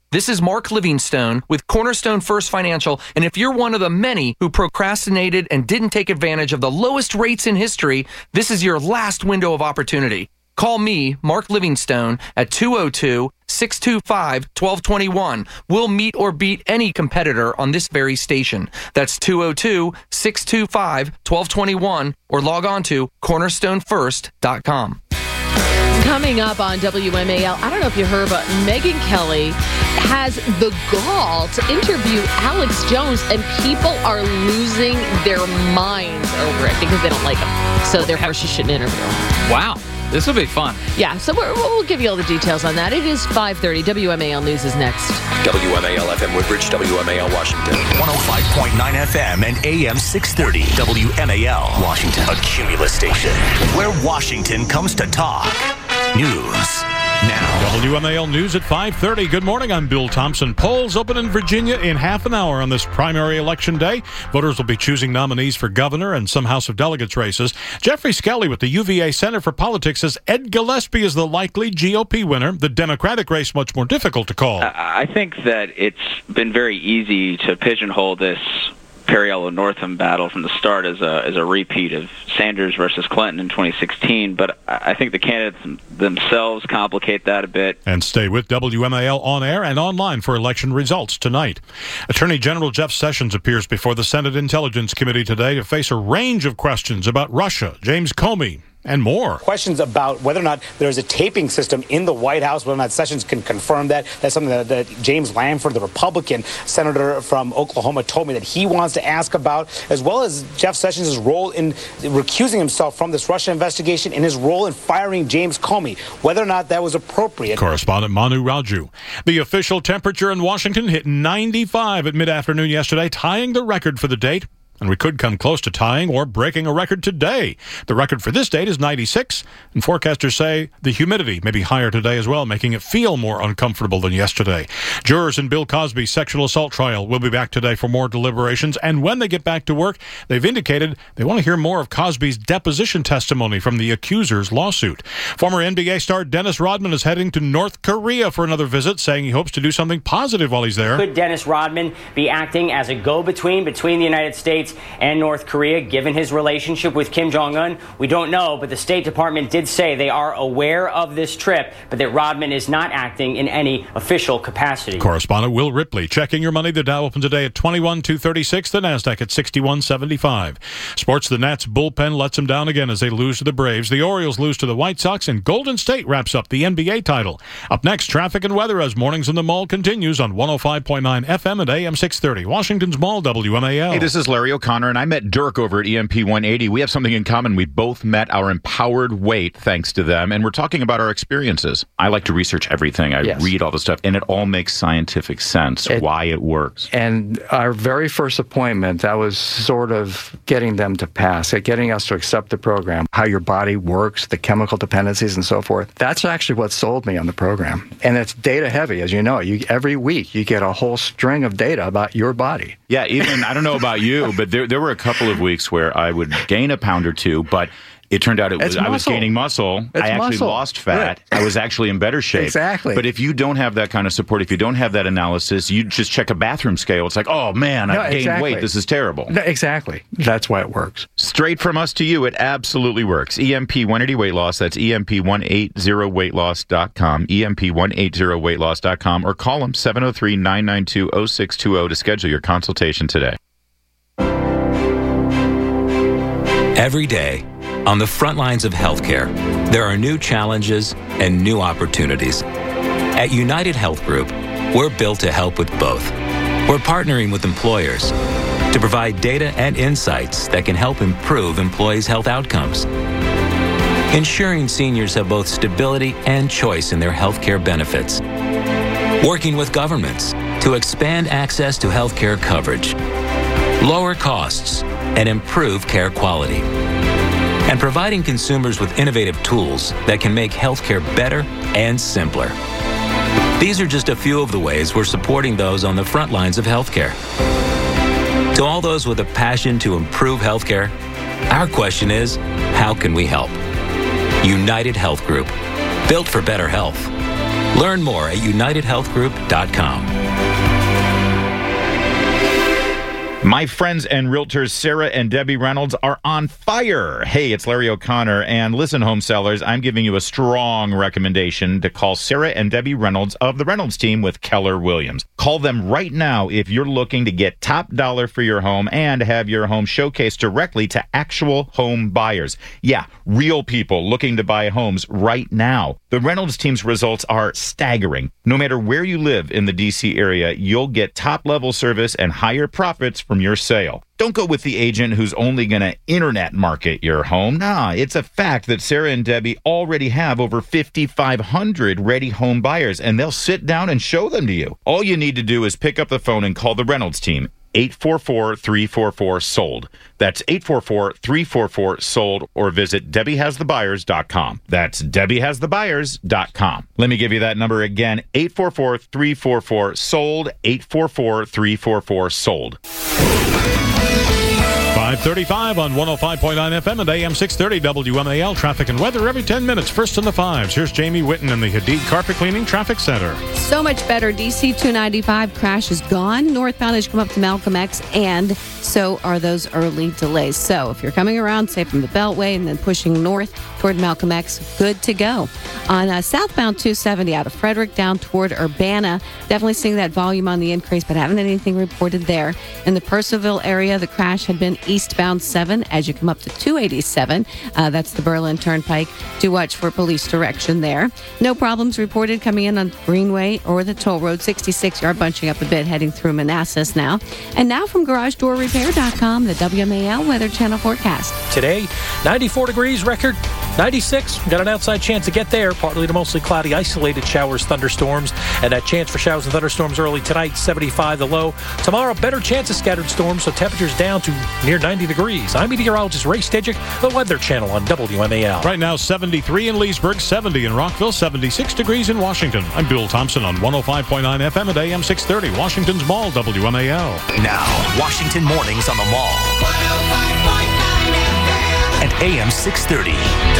This is Mark Livingstone with Cornerstone First Financial, and if you're one of the many who procrastinated and didn't take advantage of the lowest rates in history, this is your last window of opportunity. Call me, Mark Livingstone, at two oh two, six two five, one two two one. We'll meet or beat any competitor on this very station. That's two oh two, six two five, one two two one, or log on to cornerstone first dot com. Coming up on W M A L, I don't know if you heard, but Megyn Kelly has the gall to interview Alex Jones, and people are losing their minds over it because they don't like him. So therefore, she shouldn't interview him. Wow. This will be fun. Yeah, so we're, we'll give you all the details on that. It is five thirty. W M A L News is next. W M A L F M Woodbridge, W M A L Washington. one oh five point nine F M and A M six thirty. W M A L Washington. A Cumulus station where Washington comes to talk. News now. W M A L News at five thirty. Good morning. I'm Bill Thompson. Polls open in Virginia in half an hour on this primary election day. Voters will be choosing nominees for governor and some House of Delegates races. Jeffrey Skelly with the U V A Center for Politics says Ed Gillespie is the likely G O P winner. The Democratic race much more difficult to call. I think that it's been very easy to pigeonhole this Perriello-Northam battle from the start as a as a repeat of Sanders versus Clinton in twenty sixteen, but I think the candidates themselves complicate that a bit. And stay with W M A L on air and online for election results tonight. Attorney General Jeff Sessions appears before the Senate Intelligence Committee today to face a range of questions about Russia, James Comey, and more. Questions about whether or not there's a taping system in the White House, whether or not Sessions can confirm that. That's something that, that James Lanford, the Republican senator from Oklahoma, told me that he wants to ask about, as well as Jeff Sessions' role in recusing himself from this Russia investigation and his role in firing James Comey, whether or not that was appropriate. Correspondent Manu Raju. The official temperature in Washington hit ninety-five at mid-afternoon yesterday, tying the record for the date. And we could come close to tying or breaking a record today. The record for this date is ninety-six, and forecasters say the humidity may be higher today as well, making it feel more uncomfortable than yesterday. Jurors in Bill Cosby's sexual assault trial will be back today for more deliberations, and when they get back to work, they've indicated they want to hear more of Cosby's deposition testimony from the accuser's lawsuit. Former N B A star Dennis Rodman is heading to North Korea for another visit, saying he hopes to do something positive while he's there. Could Dennis Rodman be acting as a go-between between the United States and North Korea, given his relationship with Kim Jong-un? We don't know, but the State Department did say they are aware of this trip, but that Rodman is not acting in any official capacity. Correspondent Will Ripley checking your money. The Dow opened today at twenty-one two thirty-six, the NASDAQ at sixty-one seventy-five. Sports, the Nats bullpen lets them down again as they lose to the Braves. The Orioles lose to the White Sox, and Golden State wraps up the N B A title. Up next, traffic and weather as Mornings in the Mall continues on one oh five point nine F M and A M six thirty. Washington's Mall, W M A L. Hey, this is Larry O'Connor, and I met Dirk over at E M P one eighty. We have something in common. We both met our empowered weight thanks to them, and we're talking about our experiences. I like to research everything. I Yes. read all the stuff, and it all makes scientific sense, It- why it works. And our very first appointment, that was sort of getting them to pass, uh, getting us to accept the program, how your body works, the chemical dependencies and so forth. That's actually what sold me on the program. And it's data heavy, as you know. You every week you get a whole string of data about your body. Yeah, even, I don't know about you, but there there were a couple of weeks where I would gain a pound or two, but it turned out it was It's I was muscle. gaining muscle. It's I actually muscle. lost fat. Right. I was actually in better shape. Exactly. But if you don't have that kind of support, if you don't have that analysis, you just check a bathroom scale. It's like, oh man, No, I've gained exactly. weight. This is terrible. No, exactly. That's why it works. Straight from us to you, it absolutely works. E M P one eighty Weight Loss, that's E M P one eighty weight loss dot com, E M P one eighty weight loss dot com, or call them seven oh three, nine nine two, oh six two oh to schedule your consultation today. Every day, on the front lines of healthcare, there are new challenges and new opportunities. At United Health Group, we're built to help with both. We're partnering with employers to provide data and insights that can help improve employees' health outcomes, ensuring seniors have both stability and choice in their healthcare benefits, working with governments to expand access to healthcare coverage, lower costs, and improve care quality, and providing consumers with innovative tools that can make healthcare better and simpler. These are just a few of the ways we're supporting those on the front lines of healthcare. To all those with a passion to improve healthcare, our question is, how can we help? United Health Group, built for better health. Learn more at united health group dot com. My friends and realtors Sarah and Debbie Reynolds are on fire. Hey, it's Larry O'Connor. And listen, home sellers, I'm giving you a strong recommendation to call Sarah and Debbie Reynolds of the Reynolds team with Keller Williams. Call them right now if you're looking to get top dollar for your home and have your home showcased directly to actual home buyers. Yeah, real people looking to buy homes right now. The Reynolds team's results are staggering. No matter where you live in the D C area, you'll get top-level service and higher profits from your sale. Don't go with the agent who's only going to internet market your home. Nah, it's a fact that Sarah and Debbie already have over fifty-five hundred ready home buyers, and they'll sit down and show them to you. All you need to do is pick up the phone and call the Reynolds team. eight four four, three four four, sold. That's eight four four, three four four, sold, or visit debbie has the buyers dot com. That's debbie has the buyers dot com. Let me give you that number again, eight four four, three four four, sold, eight four four, three four four, sold. five thirty-five on one oh five point nine F M and A M six thirty W M A L. Traffic and weather every ten minutes. First in the fives. Here's Jamie Witten in the Hadid Carpet Cleaning Traffic Center. So much better. D C two ninety-five crash is gone. Northbound as you come up to Malcolm X, and so are those early delays. So if you're coming around, say from the Beltway and then pushing north toward Malcolm X, good to go. On uh, southbound two seventy out of Frederick down toward Urbana, definitely seeing that volume on the increase, but haven't anything reported there. In the Purcellville area, the crash had been eastbound seven as you come up to two eighty-seven. Uh, that's the Berlin Turnpike. Do watch for police direction there. No problems reported coming in on Greenway or the toll road. sixty-six yard bunching up a bit heading through Manassas now. And now from garage door repair dot com, the W M A L Weather Channel forecast. Today, ninety-four degrees, record ninety-six. We've got an outside chance to get there. Partly to mostly cloudy, isolated showers, thunderstorms, and that chance for showers and thunderstorms early tonight, seventy-five the low. Tomorrow, better chance of scattered storms, so temperatures down to near ninety degrees. I'm meteorologist Ray Stedgick, the Weather Channel on W M A L. Right now, seventy-three in Leesburg, seventy in Rockville, seventy-six degrees in Washington. I'm Bill Thompson on one oh five point nine F M at A M six thirty, Washington's Mall, W M A L. Now, Washington Mornings on the Mall. And A M six thirty.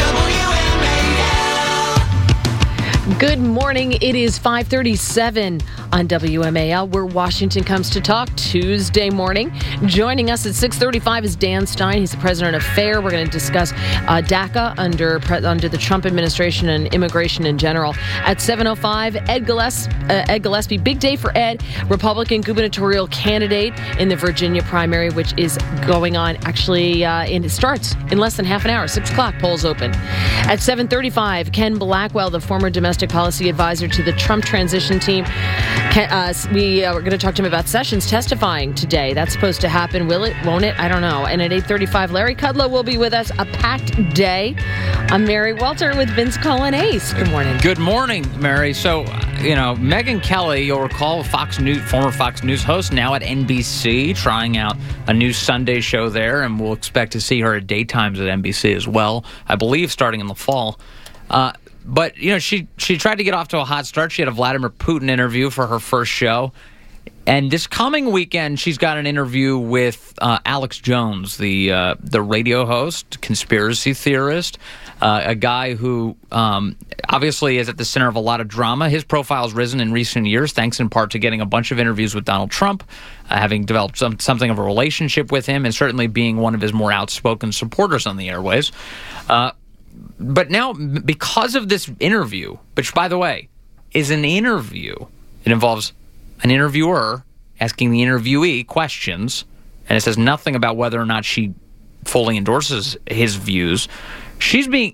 Good morning. It is five thirty-seven on W M A L, where Washington comes to talk Tuesday morning. Joining us at six thirty-five is Dan Stein. He's the president of FAIR. We're going to discuss uh, DACA under pre- under the Trump administration and immigration in general. At seven oh five, Ed, Gillespie, uh, Ed Gillespie. Big day for Ed, Republican gubernatorial candidate in the Virginia primary, which is going on actually, uh, and it starts in less than half an hour. six o'clock, polls open. At seven thirty-five, Ken Blackwell, the former domestic policy advisor to the Trump transition team. Ken, uh, we uh, we're going to talk to him about Sessions testifying today. That's supposed to happen. Will it? Won't it? I don't know. And at eight thirty-five, Larry Kudlow will be with us. A packed day. I'm Mary Welter with Vince Cullen Ace. Good morning. Good morning, Mary. So, you know, Megyn Kelly, you'll recall, Fox News, former Fox News host, now at N B C, trying out a new Sunday show there, and we'll expect to see her at daytimes at N B C as well, I believe, starting in the fall. Uh, But, you know, she, she tried to get off to a hot start. She had a Vladimir Putin interview for her first show. And this coming weekend, she's got an interview with uh, Alex Jones, the uh, the radio host, conspiracy theorist, uh, a guy who um, obviously is at the center of a lot of drama. His profile has risen in recent years, thanks in part to getting a bunch of interviews with Donald Trump, uh, having developed some, something of a relationship with him, and certainly being one of his more outspoken supporters on the airways. Uh, But now, because of this interview, which, by the way, is an interview, it involves an interviewer asking the interviewee questions, and it says nothing about whether or not she fully endorses his views. She's being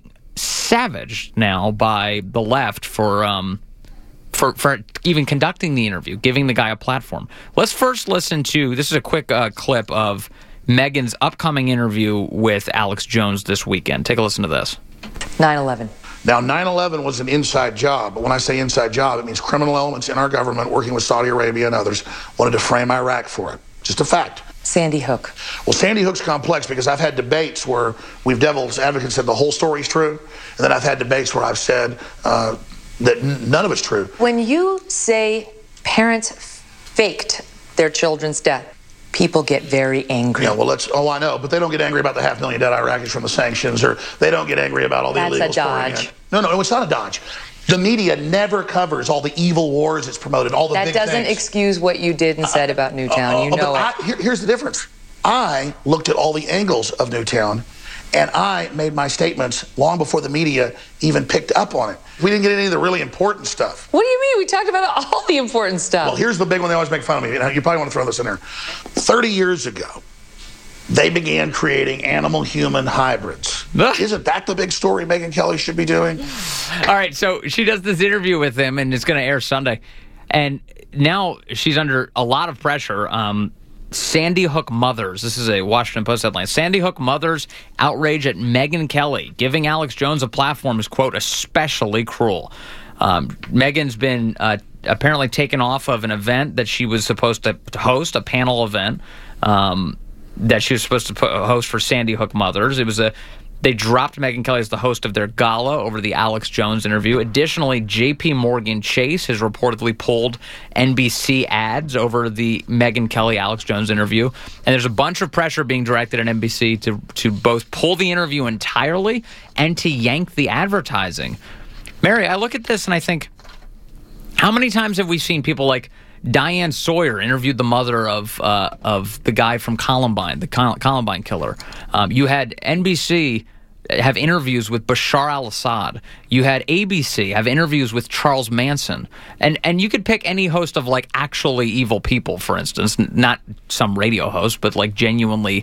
savaged now by the left for um, for, for even conducting the interview, giving the guy a platform. Let's first listen to, this is a quick uh, clip of Megyn's upcoming interview with Alex Jones this weekend. Take a listen to this. nine eleven. Now, nine eleven was an inside job, but when I say inside job, it means criminal elements in our government working with Saudi Arabia and others wanted to frame Iraq for it. Just a fact. Sandy Hook. Well, Sandy Hook's complex because I've had debates where we've devil's advocates said the whole story's true, and then I've had debates where I've said uh, that n- none of it's true. When you say parents faked their children's death, people get very angry. Yeah, well, that's, oh, I know, but they don't get angry about the half million dead Iraqis from the sanctions, or they don't get angry about all the That's illegals. a dodge. No, no, it's not a dodge. The media never covers all the evil wars it's promoted, all the that big doesn't things. excuse what you did and said about Newtown. You Uh, know but it. I, here, here's the difference. I looked at all the angles of Newtown, and I made my statements long before the media even picked up on it. We didn't get any of the really important stuff. What do you mean? We talked about all the important stuff. Well, here's the big one they always make fun of me. You know, you probably want to throw this in there. thirty years ago, they began creating animal-human hybrids. Isn't that the big story Megyn Kelly should be doing? All right, so she does this interview with him, and it's going to air Sunday. And now she's under a lot of pressure. Um, Sandy Hook mothers, this is a Washington Post headline, Sandy Hook mothers outrage at Megyn Kelly. Giving Alex Jones a platform is, quote, especially cruel. Um, Megyn's been uh, apparently taken off of an event that she was supposed to host, a panel event um, that she was supposed to put, host for Sandy Hook mothers. It was a They dropped Megyn Kelly as the host of their gala over the Alex Jones interview. Additionally, J P. Morgan Chase has reportedly pulled N B C ads over the Megyn Kelly Alex Jones interview. And there's a bunch of pressure being directed at N B C to, to both pull the interview entirely and to yank the advertising. Mary, I look at this and I think, how many times have we seen people like Diane Sawyer interviewed the mother of uh, of the guy from Columbine, the Col- Columbine killer. Um, you had N B C have interviews with Bashar al-Assad. You had A B C have interviews with Charles Manson. And and you could pick any host of like actually evil people, for instance, N- not some radio host, but like genuinely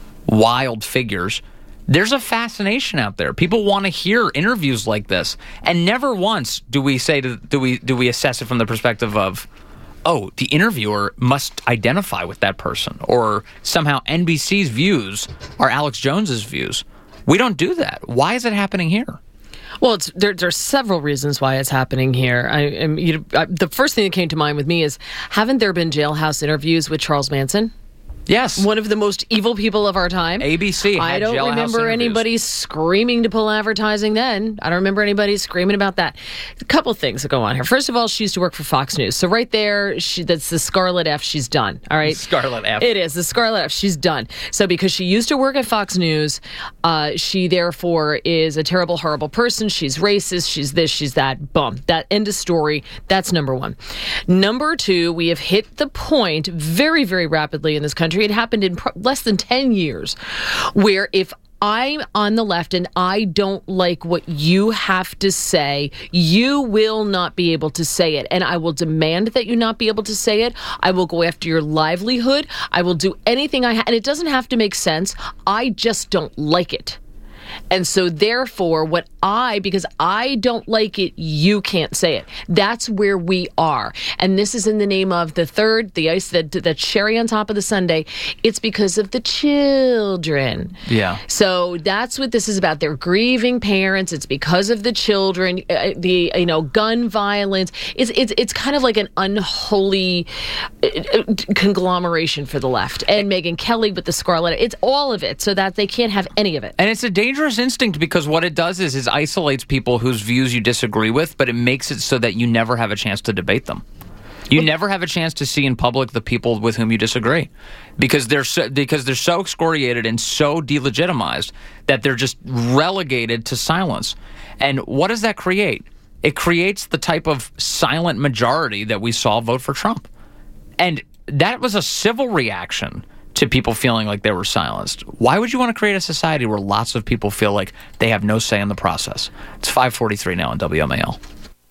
wild figures. There's a fascination out there. People want to hear interviews like this, and never once do we say to, do we do we assess it from the perspective of, oh, the interviewer must identify with that person, or somehow N B C's views are Alex Jones's views. We don't do that. Why is it happening here? Well, it's, there, there's several reasons why it's happening here. I, I, you, I, the first thing that came to mind with me is, haven't there been jailhouse interviews with Charles Manson? Yes. One of the most evil people of our time. A B C had I don't jailhouse remember interviews. anybody screaming to pull advertising then. I don't remember anybody screaming about that. A couple things that go on here. First of all, she used to work for Fox News. So right there, she, that's the Scarlet F. She's done. All right? Scarlet F. It is. The Scarlet F. She's done. So because she used to work at Fox News, uh, she therefore is a terrible, horrible person. She's racist. She's this. She's that. Boom. That end of story. That's number one. Number two, we have hit the point very, very rapidly in this country. It happened in pro- less than ten years, where if I'm on the left and I don't like what you have to say, you will not be able to say it. And I will demand that you not be able to say it. I will go after your livelihood. I will do anything I have. And it doesn't have to make sense. I just don't like it. And so therefore, what I, because I don't like it, you can't say it. That's where we are. And this is in the name of the third, the ice, the, the cherry on top of the sundae. It's because of the children. Yeah. So that's what this is about. They're grieving parents. It's because of the children, uh, the, you know, gun violence. It's, it's, it's kind of like an unholy uh, conglomeration for the left. And Megyn Kelly with the Scarlet. It's all of it so that they can't have any of it. And it's a dangerous instinct, because what it does is, is isolates people whose views you disagree with, but it makes it so that you never have a chance to debate them. You never have a chance to see in public the people with whom you disagree, because they're so, because they're so excoriated and so delegitimized that they're just relegated to silence. And what does that create? It creates the type of silent majority that we saw vote for Trump. And that was a civil reaction to people feeling like they were silenced. Why would you want to create a society where lots of people feel like they have no say in the process? It's five forty-three now on W M A L.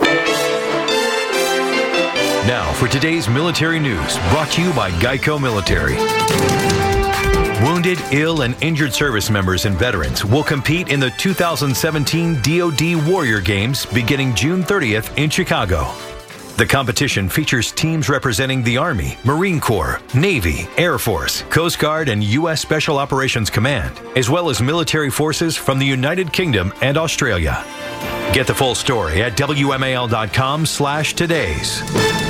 Now for today's military news, brought to you by Geico Military. Wounded, ill, and injured service members and veterans will compete in the two thousand seventeen D O D Warrior Games beginning June thirtieth in Chicago. The competition features teams representing the Army, Marine Corps, Navy, Air Force, Coast Guard, and U S Special Operations Command, as well as military forces from the United Kingdom and Australia. Get the full story at W M A L dot com slash todays.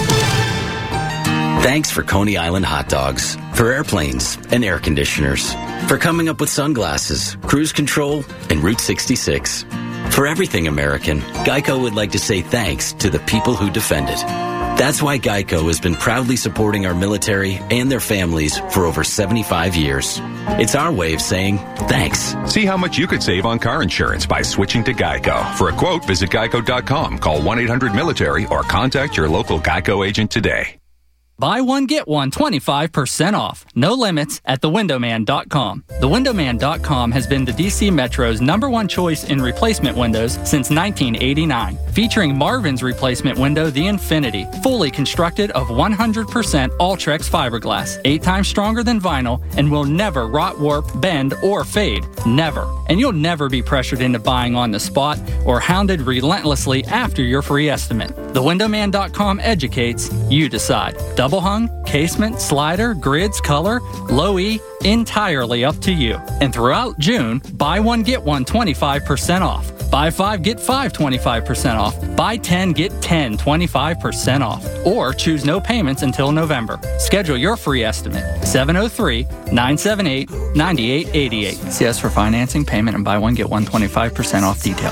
Thanks for Coney Island hot dogs, for airplanes and air conditioners, for coming up with sunglasses, cruise control, and Route sixty-six. For everything American, Geico would like to say thanks to the people who defend it. That's why Geico has been proudly supporting our military and their families for over seventy-five years. It's our way of saying thanks. See how much you could save on car insurance by switching to Geico. For a quote, visit geico dot com, call one eight hundred military, or contact your local Geico agent today. Buy one, get one twenty-five percent off. No limits at the window man dot com. the window man dot com has been the D C Metro's number one choice in replacement windows since nineteen eighty-nine. Featuring Marvin's replacement window, the Infinity, fully constructed of one hundred percent Ultrex fiberglass, eight times stronger than vinyl, and will never rot, warp, bend, or fade. Never. And you'll never be pressured into buying on the spot or hounded relentlessly after your free estimate. the window man dot com educates, you decide. Double hung, casement, slider, grids, color, low E, entirely up to you. And throughout June, buy one, get one twenty-five percent off. Buy five, get five twenty-five percent off. Buy ten, get ten twenty-five percent off. Or choose no payments until November. Schedule your free estimate. seven oh three, nine seven eight, nine eight eight eight. See us for financing, payment, and buy one, get one twenty-five percent off details.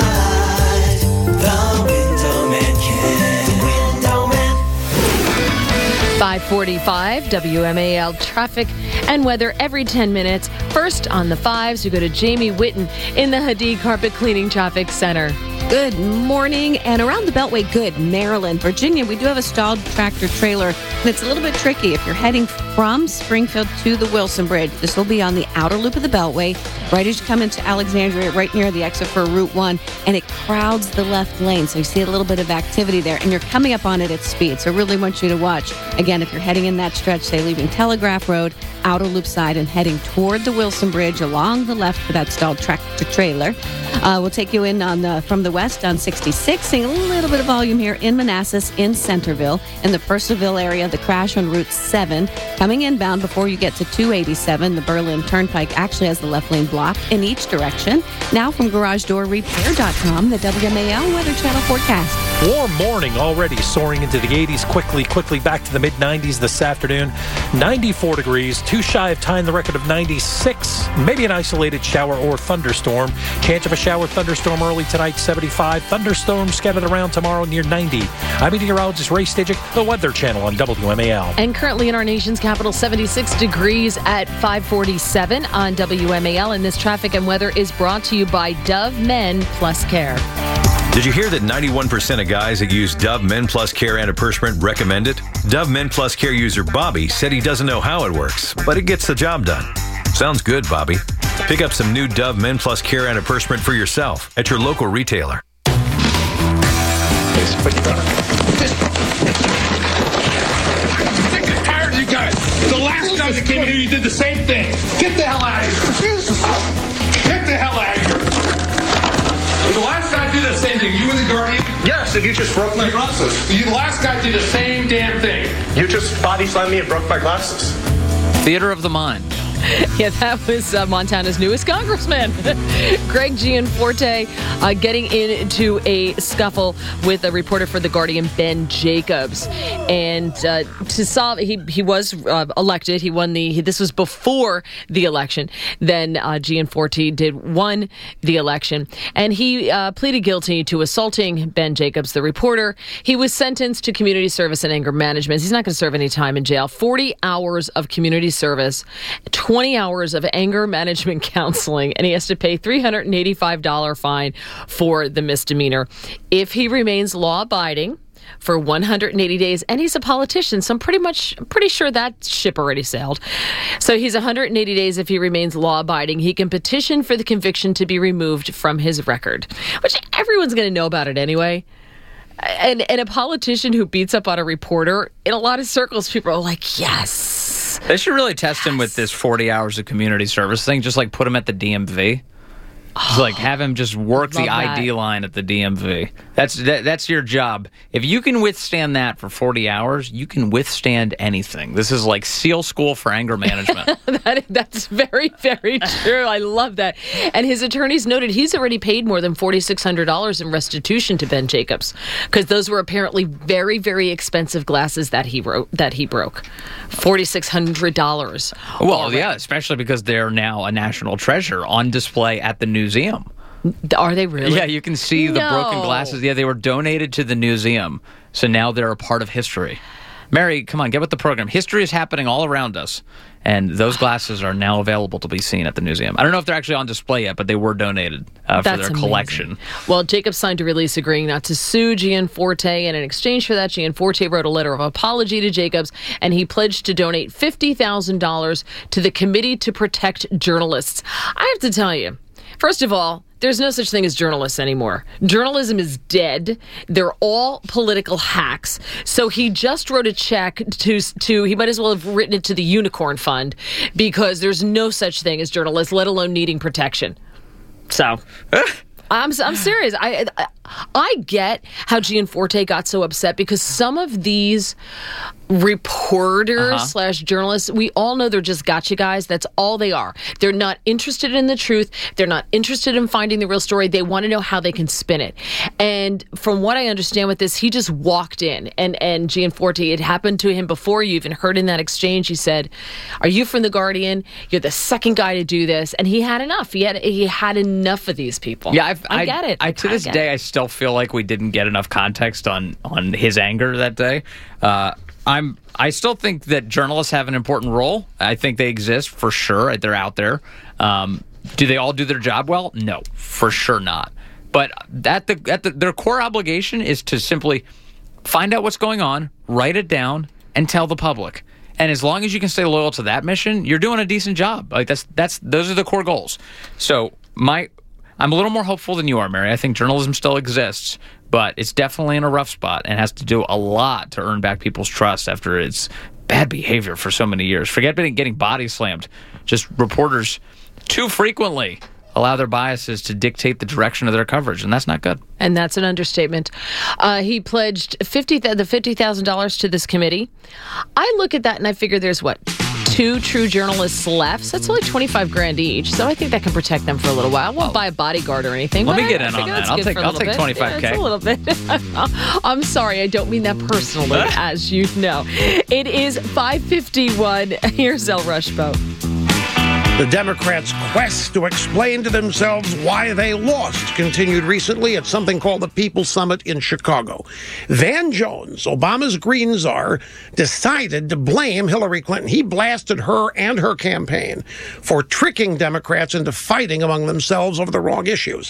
five forty-five W M A L traffic and weather every ten minutes. First on the fives, we go to Jamie Witten in the Hadid Carpet Cleaning Traffic Center. Good morning. And around the Beltway, good. Maryland, Virginia, we do have a stalled tractor trailer. And it's a little bit tricky if you're heading from Springfield to the Wilson Bridge. This will be on the outer loop of the Beltway, right as you come into Alexandria, right near the exit for Route one, and it crowds the left lane. So you see a little bit of activity there, and you're coming up on it at speed. So really want you to watch. Again, if you're heading in that stretch, say leaving Telegraph Road, outer loop side, and heading toward the Wilson Bridge along the left for that stalled tractor trailer. Uh, we'll take you in on the from the west on sixty-six, seeing a little bit of volume here in Manassas, in Centerville, in the Purcellville area, the crash on Route seven. Coming inbound before you get to two eighty-seven, the Berlin Turnpike actually has the left lane blocked in each direction. Now from garage door repair dot com, the W M A L Weather Channel forecast. Warm morning already, soaring into the eighties quickly, quickly back to the mid nineties this afternoon. ninety-four degrees, too shy of tying the record of ninety-six. Maybe an isolated shower or thunderstorm. Chance of a shower thunderstorm early tonight, seventy-five. Thunderstorm scattered around tomorrow near ninety. I'm meteorologist Ray Stidgick, the Weather Channel on W M A L. And currently in our nation's capital, seventy-six degrees at five forty-seven on W M A L. And this traffic and weather is brought to you by Dove Men Plus Care. Did you hear that ninety-one percent of guys that use Dove Men Plus Care antiperspirant recommend it? Dove Men Plus Care user Bobby said he doesn't know how it works, but it gets the job done. Sounds good, Bobby. Pick up some new Dove Men Plus Care antiperspirant for yourself at your local retailer. I'm sick and tired of you guys. The last time that came in here, you did the same thing. Get the hell out of here. Get the hell out of here. The last guy did the same thing. You were the Guardian? Yes, and you just broke my glasses. The last guy did the same damn thing. You just body slammed me and broke my glasses. Theater of the mind. Yeah, that was uh, Montana's newest congressman, Greg Gianforte, uh, getting into a scuffle with a reporter for The Guardian, Ben Jacobs. And uh, to solve, he he was uh, elected. He won the. He, this was before the election. Then uh, Gianforte did won the election, and he uh, pleaded guilty to assaulting Ben Jacobs, the reporter. He was sentenced to community service and anger management. He's not going to serve any time in jail. Forty hours of community service. twenty hours of anger management counseling, and he has to pay three hundred eighty-five dollars fine for the misdemeanor. If he remains law-abiding for one hundred eighty days, and he's a politician, so I'm pretty much pretty sure that ship already sailed. So he's one hundred eighty days if he remains law-abiding. He can petition for the conviction to be removed from his record, which everyone's going to know about it anyway. And, and a politician who beats up on a reporter, in a lot of circles, people are like, yes. They should really test him with this forty hours of community service thing. Just like put him at the D M V. Just like have him just work the I D line at the D M V. That's that, that's your job. If you can withstand that for forty hours, you can withstand anything. This is like SEAL school for anger management. that, that's very, very true. I love that. And his attorneys noted he's already paid more than four thousand six hundred dollars in restitution to Ben Jacobs because those were apparently very, very expensive glasses that he wrote that he broke. four thousand six hundred dollars. Well, already. Yeah, especially because they're now a national treasure on display at the museum. Are they really? Yeah, you can see the No. broken glasses. Yeah, they were donated to the museum, so now they're a part of history. Mary, come on, get with the program. History is happening all around us, and those glasses are now available to be seen at the museum. I don't know if they're actually on display yet, but they were donated uh, for That's their amazing. collection. Well, Jacob signed a release agreeing not to sue Gianforte, and in exchange for that, Gianforte wrote a letter of apology to Jacobs, and he pledged to donate fifty thousand dollars to the Committee to Protect Journalists. I have to tell you, first of all, there's no such thing as journalists anymore. Journalism is dead. They're all political hacks. So he just wrote a check to, to he might as well have written it to the Unicorn Fund, because there's no such thing as journalists, let alone needing protection. So... I'm I'm serious. I, I I get how Gianforte got so upset, because some of these reporters Uh-huh. slash journalists, we all know they're just gotcha guys. That's all they are. They're not interested in the truth. They're not interested in finding the real story. They want to know how they can spin it. And from what I understand with this, he just walked in, and and Gianforte, it happened to him before. You even heard in that exchange, he said, "Are you from The Guardian? You're the second guy to do this." And he had enough. He had he had enough of these people. Yeah, I've, I, I get it. I, to I this get day, it. I still feel like we didn't get enough context on on his anger that day. Uh, I'm. I still think that journalists have an important role. I think they exist for sure. They're out there. Um, do they all do their job well? No, for sure not. But at the at the, their core obligation is to simply find out what's going on, write it down, and tell the public. And as long as you can stay loyal to that mission, you're doing a decent job. Like that's that's those are the core goals. So my. I'm a little more hopeful than you are, Mary. I think journalism still exists, but it's definitely in a rough spot and has to do a lot to earn back people's trust after its bad behavior for so many years. Forget getting body slammed. Just reporters too frequently allow their biases to dictate the direction of their coverage, and that's not good. And that's an understatement. Uh, he pledged fifty the fifty thousand dollars to this committee. I look at that and I figure there's what? Two true journalists left. So that's only twenty-five grand each. So I think that can protect them for a little while. I won't buy a bodyguard or anything. Let but me I- get I in on figure that. that's I'll good take for a I'll little take bit. twenty-five K. Yeah, it's a little bit. I'm sorry, I don't mean that personally, as you know. It is five fifty-one. Here's El Rushbo. The Democrats' quest to explain to themselves why they lost continued recently at something called the People's Summit in Chicago. Van Jones, Obama's Green Czar, decided to blame Hillary Clinton. He blasted her and her campaign for tricking Democrats into fighting among themselves over the wrong issues.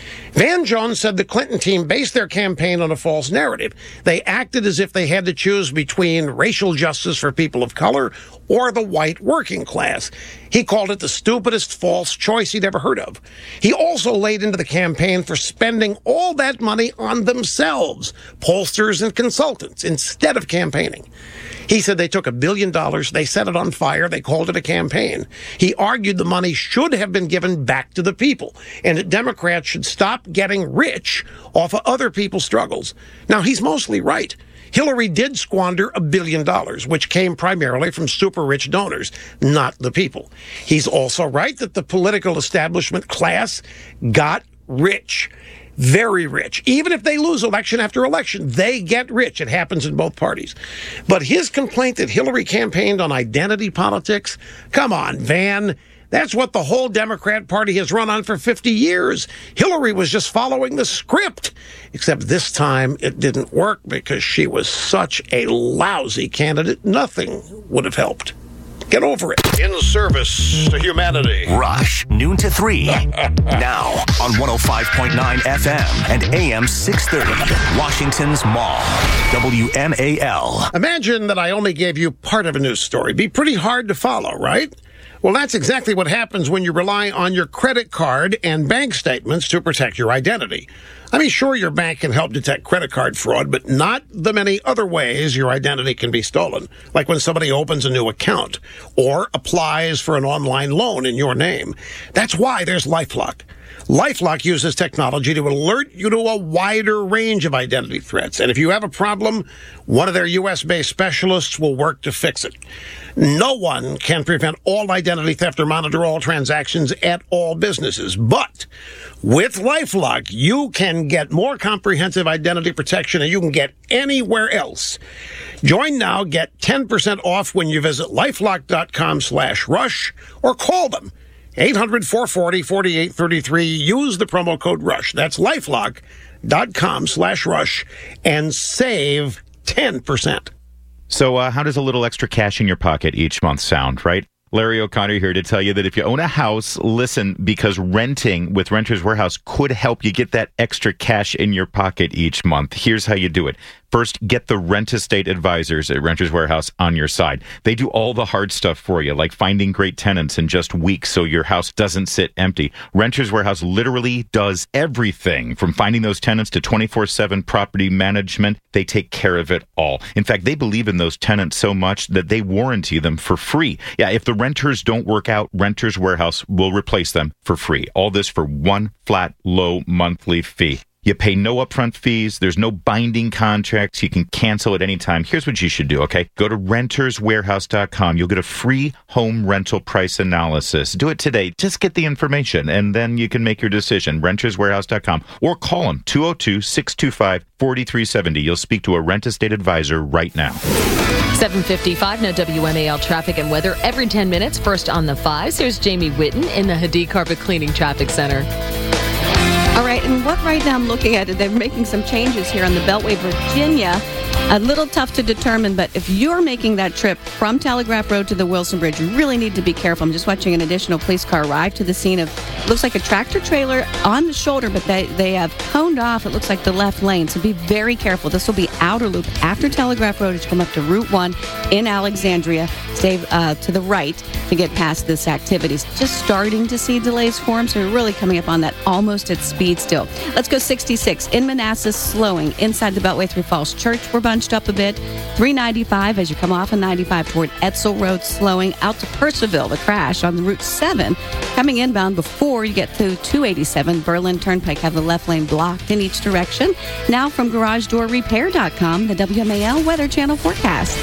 Van Jones said the Clinton team based their campaign on a false narrative. They acted as if they had to choose between racial justice for people of color or the white working class. He called it the stupidest false choice he'd ever heard of. He also laid into the campaign for spending all that money on themselves, pollsters and consultants, instead of campaigning. He said they took a billion dollars, they set it on fire, they called it a campaign. He argued the money should have been given back to the people, and that Democrats should stop getting rich off of other people's struggles. Now, he's mostly right. Hillary did squander a billion dollars, which came primarily from super-rich donors, not the people. He's also right that the political establishment class got rich. Very rich. Even if they lose election after election, they get rich. It happens in both parties. But his complaint that Hillary campaigned on identity politics, come on, Van. That's what the whole Democrat Party has run on for fifty years. Hillary was just following the script. Except this time it didn't work because she was such a lousy candidate. Nothing would have helped. Get over it. In service to humanity. Rush, noon to three. Now on one oh five point nine F M and A M six thirty. Washington's Mall. W M A L. Imagine that I only gave you part of a news story. Be pretty hard to follow, right? Well, that's exactly what happens when you rely on your credit card and bank statements to protect your identity. I mean, sure, your bank can help detect credit card fraud, but not the many other ways your identity can be stolen, like when somebody opens a new account or applies for an online loan in your name. That's why there's LifeLock. LifeLock uses technology to alert you to a wider range of identity threats. And if you have a problem, one of their U S-based specialists will work to fix it. No one can prevent all identity theft or monitor all transactions at all businesses. But with LifeLock, you can get more comprehensive identity protection than you can get anywhere else. Join now, get ten percent off when you visit LifeLock.com slash rush or call them. eight hundred, four four zero, four eight three three. Use the promo code RUSH. That's LifeLock.com slash RUSH and save ten percent. So uh, how does a little extra cash in your pocket each month sound, right? Larry O'Connor here to tell you that if you own a house, listen, because renting with Renters Warehouse could help you get that extra cash in your pocket each month. Here's how you do it. First, get the Rent Estate advisors at Renters Warehouse on your side. They do all the hard stuff for you, like finding great tenants in just weeks so your house doesn't sit empty. Renters Warehouse literally does everything, from finding those tenants to twenty-four seven property management. They take care of it all. In fact, they believe in those tenants so much that they warranty them for free. Yeah, if the renters don't work out, Renters Warehouse will replace them for free. All this for one flat, low monthly fee. You pay no upfront fees. There's no binding contracts. You can cancel at any time. Here's what you should do, okay? Go to renters warehouse dot com. You'll get a free home rental price analysis. Do it today. Just get the information, and then you can make your decision. renters warehouse dot com. Or call them, two oh two, six two five, four three seven oh. You'll speak to a rent estate advisor right now. seven fifty-five, now W M A L traffic and weather every ten minutes. First on the fives, here's Jamie Whitten in the Hadid Carpet Cleaning Traffic Center. All right, and what right now I'm looking at it, they're making some changes here on the Beltway, Virginia. A little tough to determine, but if you're making that trip from Telegraph Road to the Wilson Bridge, you really need to be careful. I'm just watching an additional police car arrive to the scene of, looks like a tractor trailer on the shoulder, but they, they have coned off, it looks like the left lane. So be very careful. This will be outer loop after Telegraph Road as you come up to Route one in Alexandria. Stay uh, to the right to get past this activity. Just starting to see delays form, so we're really coming up on that almost at speed still. Let's go sixty-six. In Manassas, slowing. Inside the Beltway through Falls Church, we're bunched up a bit. three ninety-five as you come off of ninety-five toward Etzel Road, slowing out to Purcellville. The crash on the Route seven coming inbound before you get to two eighty-seven. Berlin Turnpike have the left lane blocked in each direction. Now from garage door repair dot com, the W M A L Weather Channel forecast.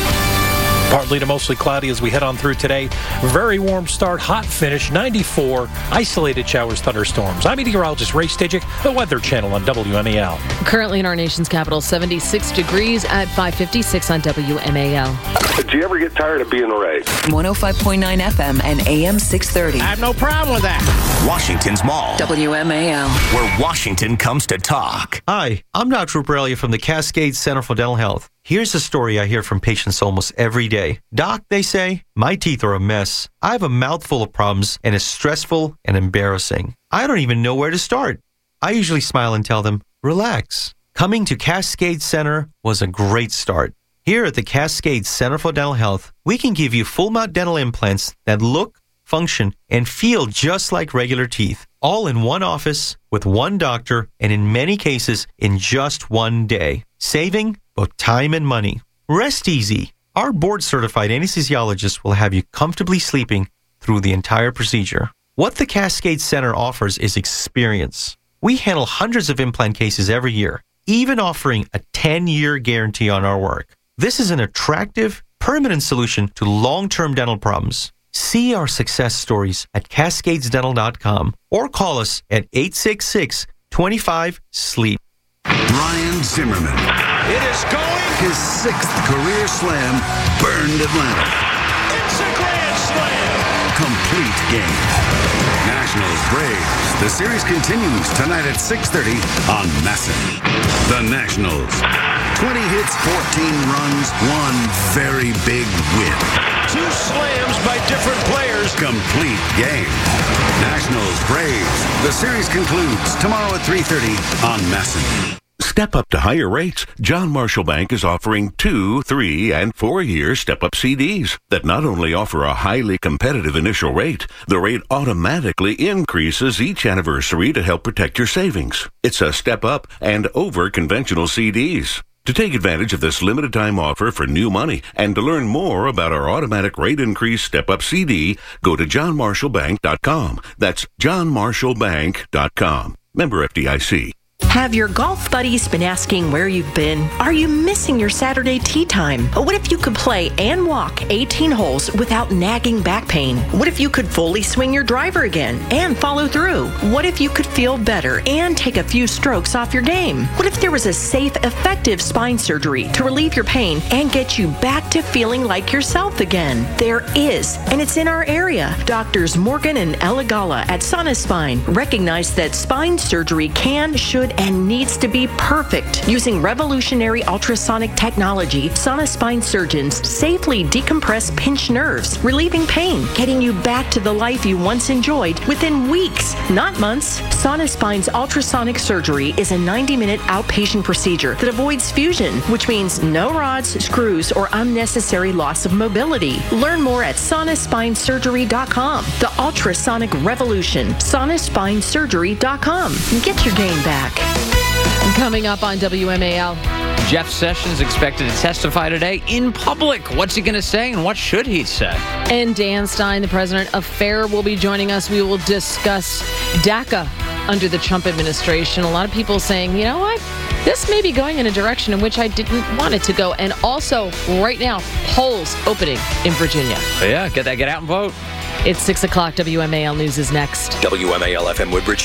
Partly to mostly cloudy as we head on through today. Very warm start, hot finish, ninety-four. Isolated showers, thunderstorms. I'm meteorologist Ray Stidgick, the Weather Channel on W M A L. Currently in our nation's capital, seventy-six degrees at five fifty-six on W M A L. Do you ever get tired of being right? one oh five point nine F M and A M six thirty. I have no problem with that. Washington's Mall. W M A L. Where Washington comes to talk. Hi, I'm Doctor Ruperelia from the Cascade Center for Dental Health. Here's a story I hear from patients almost every day. Doc, they say, my teeth are a mess. I have a mouthful of problems and it's stressful and embarrassing. I don't even know where to start. I usually smile and tell them, relax. Coming to Cascade Center was a great start. Here at the Cascade Center for Dental Health, we can give you full mouth dental implants that look, function, and feel just like regular teeth. All in one office with one doctor and in many cases in just one day. Saving both time and money. Rest easy. Our board-certified anesthesiologist will have you comfortably sleeping through the entire procedure. What the Cascade Center offers is experience. We handle hundreds of implant cases every year, even offering a ten-year guarantee on our work. This is an attractive, permanent solution to long-term dental problems. See our success stories at cascades dental dot com or call us at eight six six, two five, sleep. Ryan Zimmerman. It is going. His sixth career slam burned Atlanta. It's a grand slam. Complete game. Nationals Braves. The series continues tonight at six thirty on Masson. The Nationals. twenty hits, fourteen runs, one very big win. Two slams by different players. Complete game. Nationals Braves. The series concludes tomorrow at three thirty on Masson. Step up to higher rates. John Marshall Bank is offering two, three, and four-year step-up C Ds that not only offer a highly competitive initial rate, the rate automatically increases each anniversary to help protect your savings. It's a step up and over conventional C Ds. To take advantage of this limited-time offer for new money and to learn more about our automatic rate increase step-up C D, go to john marshall bank dot com. That's john marshall bank dot com. Member F D I C. Have your golf buddies been asking where you've been? Are you missing your Saturday tee time? What if you could play and walk eighteen holes without nagging back pain? What if you could fully swing your driver again and follow through? What if you could feel better and take a few strokes off your game? What if there was a safe, effective spine surgery to relieve your pain and get you back to feeling like yourself again? There is, and it's in our area. Doctors Morgan and Eligala at Sana Spine recognize that spine surgery can, should, and needs to be perfect. Using revolutionary ultrasonic technology, Sana Spine surgeons safely decompress pinched nerves, relieving pain, getting you back to the life you once enjoyed within weeks, not months. Sana Spine's ultrasonic surgery is a ninety-minute outpatient procedure that avoids fusion, which means no rods, screws, or unnecessary loss of mobility. Learn more at sana spine surgery dot com. The ultrasonic revolution. sana spine surgery dot com. Get your game back. Coming up on W M A L. Jeff Sessions expected to testify today in public. What's he going to say and what should he say? And Dan Stein, the president of FAIR, will be joining us. We will discuss DACA under the Trump administration. A lot of people saying, you know what? This may be going in a direction in which I didn't want it to go. And also, right now, polls opening in Virginia. Yeah, get that, get out and vote. It's six o'clock. W M A L News is next. W M A L F M Woodbridge.